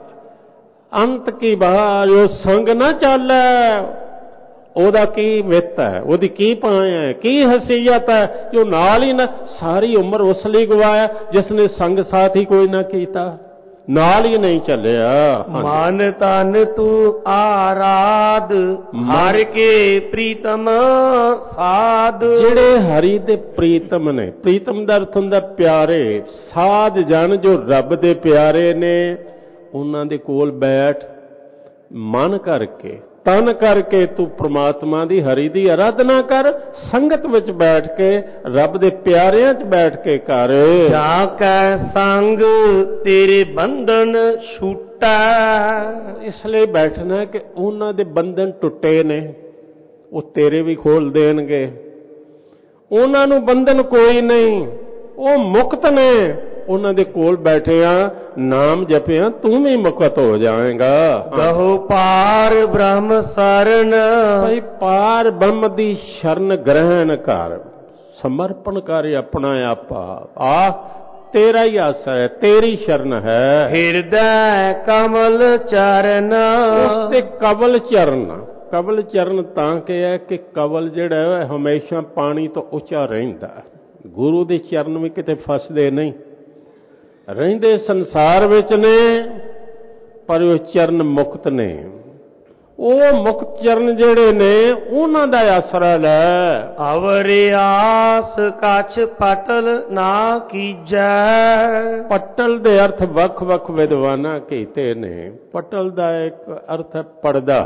B: ਅੰਤ ਕੀ ਬਹਾਰ ਉਹ ਸੰਗ ਨਾ ਚੱਲੈ, ਉਹਦਾ ਕੀ ਵਿੱਤ ਹੈ, ਉਹਦੀ ਕੀ ਪਾਏ ਹੈ, ਕੀ ਹਸੀਅਤ ਹੈ ਜੋ ਨਾਲ ਹੀ ਨਾ ਸਾਰੀ ਉਮਰ ਉਸ ਲਈ ਗਵਾਇਆ ਜਿਸ ਨੇ ਸੰਗ ਸਾਥ ਹੀ ਕੋਈ ਨਾ ਕੀਤਾ, ਨਾਲ ਹੀ ਨਹੀਂ ਚੱਲਿਆ।
A: ਮਨ ਤਨ ਤੂੰ ਆਰਾਧ, ਹਰਿ ਕੇ ਪ੍ਰੀਤਮ ਸਾਧ।
B: ਜਿਹੜੇ ਹਰੀ ਦੇ ਪ੍ਰੀਤਮ ਨੇ, ਪ੍ਰੀਤਮ ਦਾ ਅਰਥ ਹੁੰਦਾ ਪਿਆਰੇ, ਸਾਧ ਜਨ ਜੋ ਰੱਬ ਦੇ ਪਿਆਰੇ ਨੇ, ਉਹਨਾਂ ਦੇ ਕੋਲ ਬੈਠ, ਮਨ ਕਰਕੇ ਤਨ ਕਰਕੇ ਤੂੰ ਪ੍ਰਮਾਤਮਾ ਦੀ ਹਰੀ ਦੀ ਆਰਾਧਨਾ ਕਰ। ਸੰਗਤ ਵਿੱਚ ਬੈਠ ਕੇ ਰੱਬ ਦੇ ਪਿਆਰਿਆਂ 'ਚ ਬੈਠ ਕੇ ਕਰ।
A: ਜਾ ਕੈ ਸੰਗ ਤੇਰੇ ਬੰਧਨ ਛੂਟੈ,
B: ਇਸ ਲਈ ਬੈਠਣਾ ਕਿ ਉਹਨਾਂ ਦੇ ਬੰਧਨ ਟੁੱਟੇ ਨੇ, ਉਹ ਤੇਰੇ ਵੀ ਖੋਲ ਦੇਣਗੇ। ਉਹਨਾਂ ਨੂੰ ਬੰਧਨ ਕੋਈ ਨਹੀਂ, ਉਹ ਮੁਕਤ ਨੇ। ਉਹਨਾਂ ਦੇ ਕੋਲ ਬੈਠਿਆ ਨਾਮ ਜਪਿਆ ਤੂੰ ਵੀ ਮੁਕਤ ਹੋ ਜਾਏਗਾ।
A: ਕਹੋ ਪਾਰ ਬ੍ਰਹਮ ਸ਼ਰਨ,
B: ਭਾਈ ਪਾਰ ਬ੍ਰਹਮ ਦੀ ਸ਼ਰਨ ਗ੍ਰਹਿਣ ਕਰ, ਸਮਰਪਣ ਕਰ ਆਪਣਾ ਆਪਾ। ਆ ਤੇਰਾ ਹੀ ਆਸਰਾ ਹੈ, ਤੇਰੀ ਸ਼ਰਨ ਹੈ।
A: ਹਿਰਦੈ ਕਮਲ ਚਰਨ,
B: ਉਸ ਤੇ ਕਵਲ ਚਰਨ। ਕਵਲ ਚਰਨ ਤਾਂ ਕਿ ਹੈ ਕਿ ਕਵਲ ਜਿਹੜਾ ਹੈ ਹਮੇਸ਼ਾ ਪਾਣੀ ਤੋਂ ਉੱਚਾ ਰਹਿੰਦਾ। ਗੁਰੂ ਦੇ ਚਰਨ ਵੀ ਕਿਤੇ ਫਸਦੇ ਨਹੀਂ, ਰਹਿੰਦੇ ਸੰਸਾਰ ਵਿੱਚ ਨੇ ਪਰ ਉਹ ਚਰਨ ਮੁਕਤ ਨੇ। ਉਹ ਮੁਕਤ ਚਰਨ ਜਿਹੜੇ ਨੇ ਉਹਨਾਂ ਦਾ ਆਸਰਾ ਲੈ।
A: ਅਵਰਿ ਆਸ ਕਛ ਪਟਲ ਨਾ ਕੀਜੈ।
B: ਪਟਲ ਦੇ ਅਰਥ ਵੱਖ ਵੱਖ ਵਿਦਵਾਨਾਂ ਕੀਤੇ ਨੇ। ਪਟਲ ਦਾ ਇੱਕ ਅਰਥ ਹੈ ਪਰਦਾ,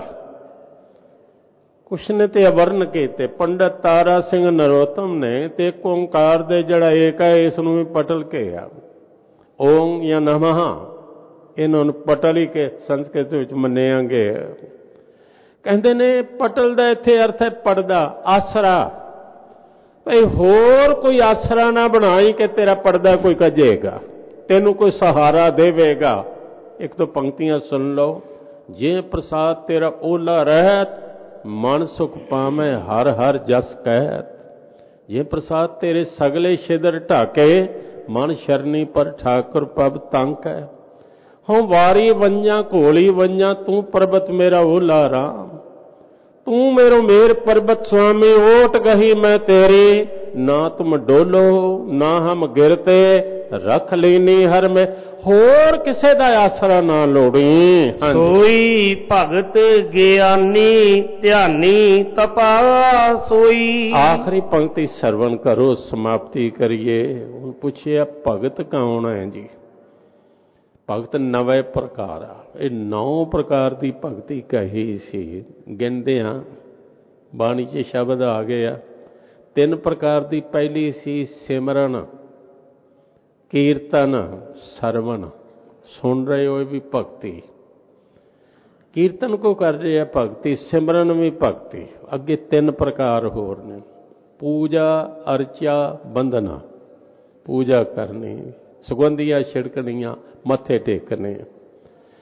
B: ਕੁਛ ਨੇ ਤੇ ਅਵਰਨ ਕੀਤੇ। ਪੰਡਤ ਤਾਰਾ ਸਿੰਘ ਨਰੋਤਮ ਨੇ ਤੇ ਇੱਕ ਓਂਕਾਰ ਦੇ ਜਿਹੜਾ ਏਕ ਹੈ ਇਸ ਨੂੰ ਵੀ ਪਟਲ ਕਿਹਾ। ਓਮ ਜਾਂ ਨਮಃ, ਇਹਨਾਂ ਨੂੰ ਪਟਲ ਹੀ ਕੇ ਸੰਸਕ੍ਰਿਤ ਵਿੱਚ ਮੰਨਿਆਂਗੇ। ਕਹਿੰਦੇ ਨੇ ਪਟਲ ਦਾ ਇੱਥੇ ਅਰਥ ਹੈ ਪਰਦਾ, ਆਸਰਾ। ਭਈ ਹੋਰ ਕੋਈ ਆਸਰਾ ਨਾ ਬਣਾਈ ਕਿ ਤੇਰਾ ਪਰਦਾ ਕੋਈ ਕੱਜੇਗਾ, ਤੈਨੂੰ ਕੋਈ ਸਹਾਰਾ ਦੇਵੇਗਾ। ਇੱਕ ਦੋ ਪੰਕਤੀਆਂ ਸੁਣ ਲਓ। ਜੇ ਪ੍ਰਸਾਦ ਤੇਰਾ ਓਲਾ ਰਹਿਤ, ਮਨ ਸੁਖ ਪਾਵੇਂ ਹਰ ਹਰ ਜਸ ਕਹਿਤ। ਜੇ ਪ੍ਰਸਾਦ ਤੇਰੇ ਸਗਲੇ ਛਿਦਰ ਢਾਕੇ, ਮਨ ਸ਼ਰਨੀ ਪਰ ਠਾਕੁਰ ਪਬ ਤੰਕ ਹੈ। ਹੋਂ ਵਾਰੀ ਵੰਜਾਂ ਘੋਲੀ ਵੰਜਾਂ, ਤੂੰ ਪਰਬਤ ਮੇਰਾ ਓਲਾ ਰਾਮ। ਤੂੰ मेरो मेर पर्वत स्वामी, ओट गही मैं तेरी। ना तुम डोलो ना हम गिरते, रख लीनी हर में। ਹੋਰ ਕਿਸੇ ਦਾ ਆਸਰਾ ਨਾ ਲੋੜੀ।
A: ਸੋਈ ਭਗਤ ਗਿਆਨੀ, ਧਿਆਨੀ ਤਪਾ ਸੋਈ।
B: ਆਖਰੀ ਪੰਕਤੀ ਸਰਵਣ ਕਰੋ, ਸਮਾਪਤੀ ਕਰੀਏ। ਹੁਣ ਪੁੱਛਿਆ ਭਗਤ ਕੌਣ ਹੈ ਜੀ? ਭਗਤ 9 ਪ੍ਰਕਾਰ ਆ। ਇਹ 9 ਪ੍ਰਕਾਰ ਦੀ ਭਗਤੀ ਕਹੀ ਸੀ। ਗਿਣਦੇ ਹਾਂ, ਬਾਣੀ 'ਚ ਸ਼ਬਦ ਆ ਗਏ ਆ। 3 ਪ੍ਰਕਾਰ ਦੀ ਪਹਿਲੀ ਸੀ ਸਿਮਰਨ, ਕੀਰਤਨ, ਸਰਵਣ। ਸੁਣ ਰਹੇ ਹੋ ਇਹ ਵੀ ਭਗਤੀ। ਕੀਰਤਨ ਕੋ ਕਰ ਰਹੇ ਆ ਭਗਤੀ, ਸਿਮਰਨ ਵੀ ਭਗਤੀ। ਅੱਗੇ 3 ਪ੍ਰਕਾਰ ਹੋਰ ਨੇ। ਪੂਜਾ, ਅਰਚਾ, ਬੰਦਨਾ। ਪੂਜਾ ਕਰਨੀ, ਸੁਗੰਧੀਆਂ ਛਿੜਕਣੀਆਂ, ਮੱਥੇ ਟੇਕਣੇ।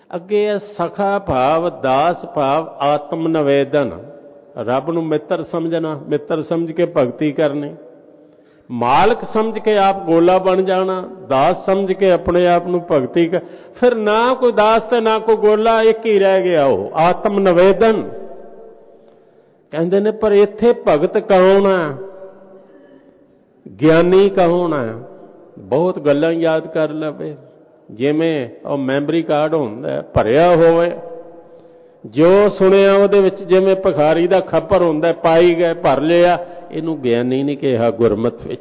B: ਅੱਗੇ ਹੈ ਸਖਾ ਭਾਵ, ਦਾਸ ਭਾਵ, ਆਤਮ ਨਿਵੇਦਨ। ਰੱਬ ਨੂੰ ਮਿੱਤਰ ਸਮਝਣਾ, ਮਿੱਤਰ ਸਮਝ ਕੇ ਭਗਤੀ ਕਰਨੀ, ਮਾਲਕ ਸਮਝ ਕੇ ਆਪ ਗੋਲਾ ਬਣ ਜਾਣਾ, ਦਾਸ ਸਮਝ ਕੇ ਆਪਣੇ ਆਪ ਨੂੰ ਭਗਤੀ ਕਰ। ਫਿਰ ਨਾ ਕੋਈ ਦਾਸ ਤੇ ਨਾ ਕੋਈ ਗੋਲਾ, ਇੱਕ ਹੀ ਰਹਿ ਗਿਆ ਉਹ ਆਤਮ ਨਿਵੇਦਨ। ਕਹਿੰਦੇ ਨੇ ਪਰ ਇੱਥੇ ਭਗਤ ਕੌਣ ਹੈ, ਗਿਆਨੀ ਕੌਣ ਹੈ? ਬਹੁਤ ਗੱਲਾਂ ਯਾਦ ਕਰ ਲਵੇ, ਜਿਵੇਂ ਉਹ ਮੈਮਰੀ ਕਾਰਡ ਹੁੰਦਾ ਭਰਿਆ ਹੋਵੇ, ਜੋ ਸੁਣਿਆ ਉਹਦੇ ਵਿੱਚ ਜਿਵੇਂ ਭਿਖਾਰੀ ਦਾ ਖੱਪਰ ਹੁੰਦਾ, ਪਾਈ ਗਏ ਭਰ ਲਿਆ। ਇਹਨੂੰ ਗਿਆਨੀ ਨਹੀਂ ਕਿਹਾ ਗੁਰਮਤਿ ਵਿੱਚ।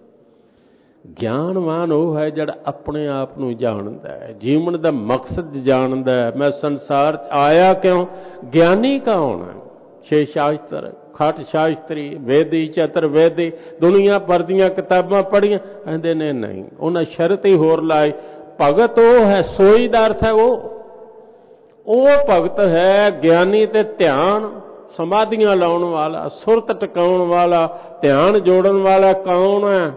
B: ਗਿਆਨਵਾਨ ਉਹ ਹੈ ਜਿਹੜਾ ਆਪਣੇ ਆਪ ਨੂੰ ਜਾਣਦਾ ਹੈ, ਜੀਵਨ ਦਾ ਮਕਸਦ ਜਾਣਦਾ ਹੈ, ਮੈਂ ਸੰਸਾਰ 'ਚ ਆਇਆ ਕਿਉਂ। ਗਿਆਨੀ ਕੌਣ ਹੈ? ਛੇ ਸ਼ਾਸਤਰ, ਖੱਟ ਸ਼ਾਸਤਰੀ, ਵੇਦੀ, ਚਤੁਰਵੇਦੀ, ਦੁਨੀਆ ਭਰ ਦੀਆਂ ਕਿਤਾਬਾਂ ਪੜ੍ਹੀਆਂ। ਕਹਿੰਦੇ ਨੇ ਨਹੀਂ, ਉਹਨਾਂ ਸ਼ਰਤ ਹੀ ਹੋਰ ਲਾਈ, ਭਗਤ ਉਹ ਹੈ, ਸੋਈ ਦਾ ਅਰਥ ਹੈ ਉਹ ਭਗਤ ਹੈ ਗਿਆਨੀ ਤੇ ਧਿਆਨ ਸਮਾਧੀਆਂ ਲਾਉਣ ਵਾਲਾ, ਸੁਰਤ ਟਿਕਾਉਣ ਵਾਲਾ, ਧਿਆਨ ਜੋੜਨ ਵਾਲਾ ਕੌਣ ਹੈ?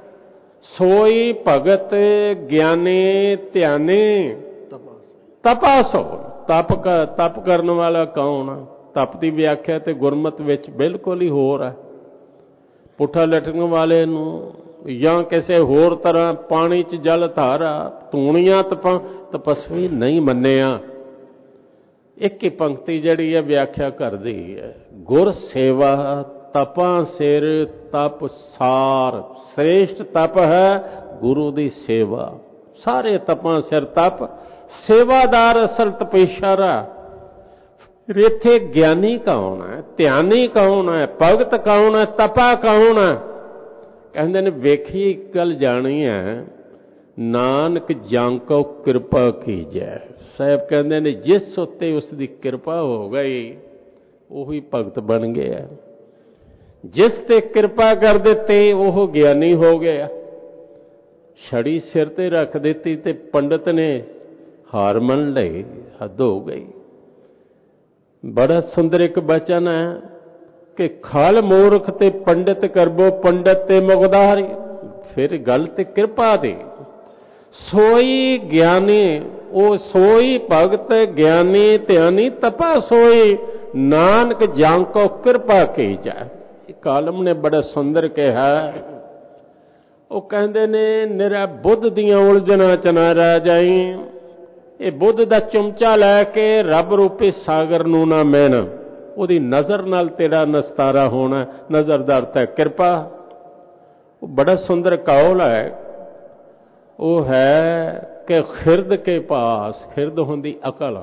B: ਸੋਈ ਭਗਤ ਗਿਆਨੀ ਧਿਆਨੀ ਤਪਾਸੋ। ਤਪ ਕਰਨ ਵਾਲਾ ਕੌਣ ਹੈ? ਤਪ ਦੀ ਵਿਆਖਿਆ ਤੇ ਗੁਰਮਤਿ ਵਿੱਚ ਬਿਲਕੁਲ ਹੀ ਹੋਰ ਹੈ। ਪੁੱਠਾ ਲਟਕਣ ਵਾਲੇ ਨੂੰ ਜਾਂ ਕਿਸੇ ਹੋਰ ਤਰ੍ਹਾਂ ਪਾਣੀ 'ਚ ਜਲ ਧਾਰਾ, ਧੂਣੀਆਂ ਤਪਸਵੀ ਨਹੀਂ ਮੰਨਿਆ। ਇੱਕ ਹੀ ਪੰਕਤੀ ਜਿਹੜੀ ਹੈ ਵਿਆਖਿਆ ਕਰਦੀ ਹੈ, ਗੁਰ ਸੇਵਾ ਤਪਾਂ ਸਿਰ ਤਪ ਸਾਰ। ਸ੍ਰੇਸ਼ਟ ਤਪ ਹੈ ਗੁਰੂ ਦੀ ਸੇਵਾ। ਸਾਰੇ ਤਪਾਂ ਸਿਰ ਤਪ, ਸੇਵਾਦਾਰ ਅਸਲ ਤਪੇਸ਼ਾਰਾ। ਇੱਥੇ ਗਿਆਨੀ ਕੌਣ ਹੈ, ਧਿਆਨੀ ਕੌਣ ਹੈ, ਭਗਤ ਕੌਣ ਹੈ, ਤਪਾ ਕੌਣ ਹੈ? ਕਹਿੰਦੇ ਨੇ ਵੇਖੀ ਇੱਕ ਗੱਲ ਜਾਣੀ ਹੈ, ਨਾਨਕ ਜਾਂ ਕੋ ਕਿਰਪਾ ਕੀਜੈ। ਸਾਹਿਬ ਕਹਿੰਦੇ ਨੇ ਜਿਸ ਉੱਤੇ ਉਸ ਦੀ ਕਿਰਪਾ ਹੋ ਗਈ ਉਹੀ ਭਗਤ ਬਣ ਗਿਆ। ਜਿਸ ਤੇ ਕਿਰਪਾ ਕਰ ਦਿੱਤੀ ਉਹ ਗਿਆਨੀ ਹੋ ਗਿਆ। ਛੜੀ ਸਿਰ ਤੇ ਰੱਖ ਦਿੱਤੀ ਤੇ ਪੰਡਤ ਨੇ ਹਾਰ ਮੰਨ ਲਈ, ਹੱਦ ਹੋ ਗਈ। ਬੜਾ ਸੁੰਦਰ ਇੱਕ ਬਚਨ ਹੈ ਕਿ ਖਾਲ ਮੂਰਖ ਤੇ ਪੰਡਿਤ ਕਰਬੋ, ਪੰਡਤ ਤੇ ਮੁਗਦਾਰੀ। ਫਿਰ ਗੱਲ ਤੇ ਕਿਰਪਾ ਦੀ। ਸੋਈ ਗਿਆਨੀ, ਉਹ ਸੋਈ ਭਗਤ ਗਿਆਨੀ ਧਿਆਨੀ ਤਪਾ ਸੋਈ, ਨਾਨਕ ਜਾਂ ਕੋ ਕਿਰਪਾ ਕੀਜੈ। ਇਹ ਕਾਲਮ ਨੇ ਬੜਾ ਸੁੰਦਰ ਕਿਹਾ। ਉਹ ਕਹਿੰਦੇ ਨੇ ਨਿਰਾ ਬੁੱਧ ਦੀਆਂ ਉਲਝਣਾਂ 'ਚ ਨਾ ਰਹਿ ਜਾਈ। ਇਹ ਬੁੱਧ ਦਾ ਚਮਚਾ ਲੈ ਕੇ ਰੱਬ ਰੂਪੀ ਸਾਗਰ ਨੂੰ ਨਾ ਮਿਣ। ਉਹਦੀ ਨਜ਼ਰ ਨਾਲ ਤੇਰਾ ਨਿਸਤਾਰਾ ਹੋਣਾ। ਨਜ਼ਰ ਦਾ ਅਰਥ ਹੈ ਕਿਰਪਾ। ਉਹ ਬੜਾ ਸੁੰਦਰ ਕੌਲ ਹੈ। ਉਹ ਹੈ ਕਿ ਖਿਰਦ ਕੇ ਪਾਸ, ਖਿਰਦ ਹੁੰਦੀ ਅਕਲ।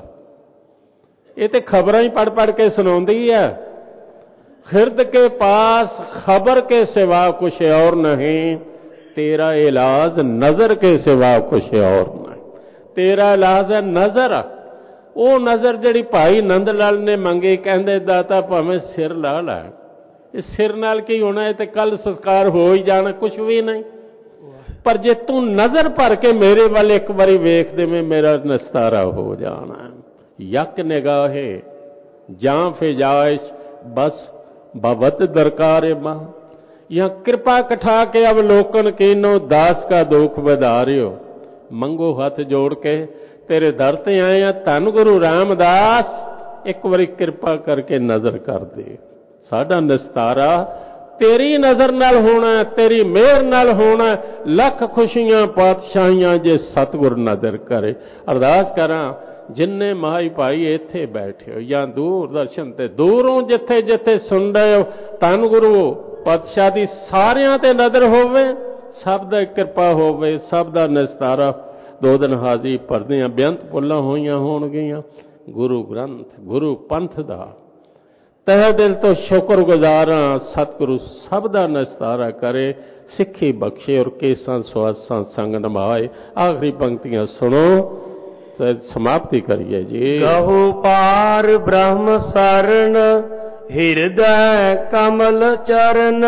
B: ਇਹ ਤੇ ਖਬਰਾਂ ਹੀ ਪੜ੍ਹ ਕੇ ਸੁਣਾਉਂਦੀ ਹੈ। ਖਿਰਦ ਕੇ ਪਾਸ ਖਬਰ ਕੇ ਸਿਵਾ ਕੁਛ और नहीं, तेरा इलाज नजर के सिवा कुछ और नहीं। तेरा इलाज है नजर। ਉਹ ਨਜ਼ਰ ਜਿਹੜੀ ਭਾਈ ਨੰਦ ਲਾਲ ਨੇ ਮੰਗੀ, ਕਹਿੰਦੇ ਦਾਤਾ ਭਾਵੇਂ ਸਿਰ ਲਾ ਲੈ। ਇਹ ਸਿਰ ਨਾਲ ਕੀ ਹੋਣਾ, ਇਹ ਤੇ ਕੱਲ ਸੰਸਕਾਰ ਹੋ ਹੀ ਜਾਣਾ, ਕੁਛ ਵੀ ਨਹੀਂ। ਪਰ ਜੇ ਤੂੰ ਨਜ਼ਰ ਭਰ ਕੇ ਮੇਰੇ ਵੱਲ ਇੱਕ ਵਾਰੀ ਵੇਖ ਦੇਵੇਂ, ਮੇਰਾ ਨਿਸਤਾਰਾ ਹੋ ਜਾਣਾ। ਯਕ ਨਿਗਾਹੇ ਜਾਂ ਫਿਜਾਇਸ਼ ਬਸ भवत दरकार माँ, या कृपा कठा के अवलोकन कीनो, दास का दुख बधारियो। मंगो हथ जोड़ के तेरे दर ते आए हैं, धन गुरु रामदास, एक बारी कृपा करके नजर कर दे। साडा निस्तारा तेरी नजर नाल होना, तेरी मेहर नाल होना। लख खुशियां पातशाहियां जे सतगुर नजर करे। अरदास करा जिन्ने माई भाई इत्थे बैठे हो ਜਾਂ ਦੂਰਦਰਸ਼ਨ ਤੇ ਦੂਰੋਂ ਜਿੱਥੇ ਜਿੱਥੇ ਸੁਣ ਰਹੇ ਹੋ, ਧੰਨ ਗੁਰੂ ਪਾਤਸ਼ਾਹ ਦੀ ਸਾਰਿਆਂ ਤੇ ਨਜ਼ਰ ਹੋਵੇ, ਸਭ ਦਾ ਕਿਰਪਾ ਹੋਵੇ, ਸਭ ਦਾ ਨਿਸਤਾਰਾ। ਦੋ ਦਿਨ ਹਾਜ਼ਰੀ ਭਰਦੇ ਆ, ਬੇਅੰਤ ਪੁੱਲਾਂ ਹੋਈਆਂ ਹੋਣਗੀਆਂ। ਗੁਰੂ ਗ੍ਰੰਥ ਗੁਰੂ ਪੰਥ ਦਾ ਤਹਿ ਦਿਲ ਤੋਂ ਸ਼ੁਕਰਗੁਜ਼ਾਰਾਂ। ਸਤਿਗੁਰੂ ਸਭ ਦਾ ਨਿਸਤਾਰਾ ਕਰੇ, ਸਿੱਖੀ ਬਖਸ਼ੇ ਔਰ ਕੇਸਾਂ ਸਵਾਸਾਂ ਸੰਗ ਨਿਭਾਏ। ਆਖਰੀ ਪੰਕਤੀਆਂ ਸੁਣੋ, समाप्ति करिए जी।
A: गहु पार ब्रह्म शरण, हृदय कमल चरण।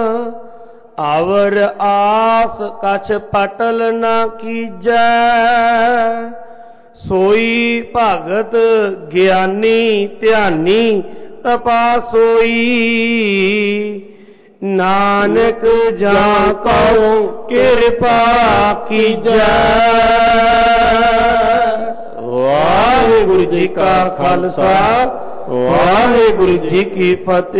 A: आवर आस कछ पटल न कीजै, सोई भगत ज्ञानी ध्यानी तपा सोई। नानक जाको कृपा कीजै। वाह। ਵਾਹਿਗੁਰੂ ਜੀ ਕਾ ਖਾਲਸਾ ਵਾਹਿਗੁਰੂ ਜੀ ਕੀ ਫਤਿਹ।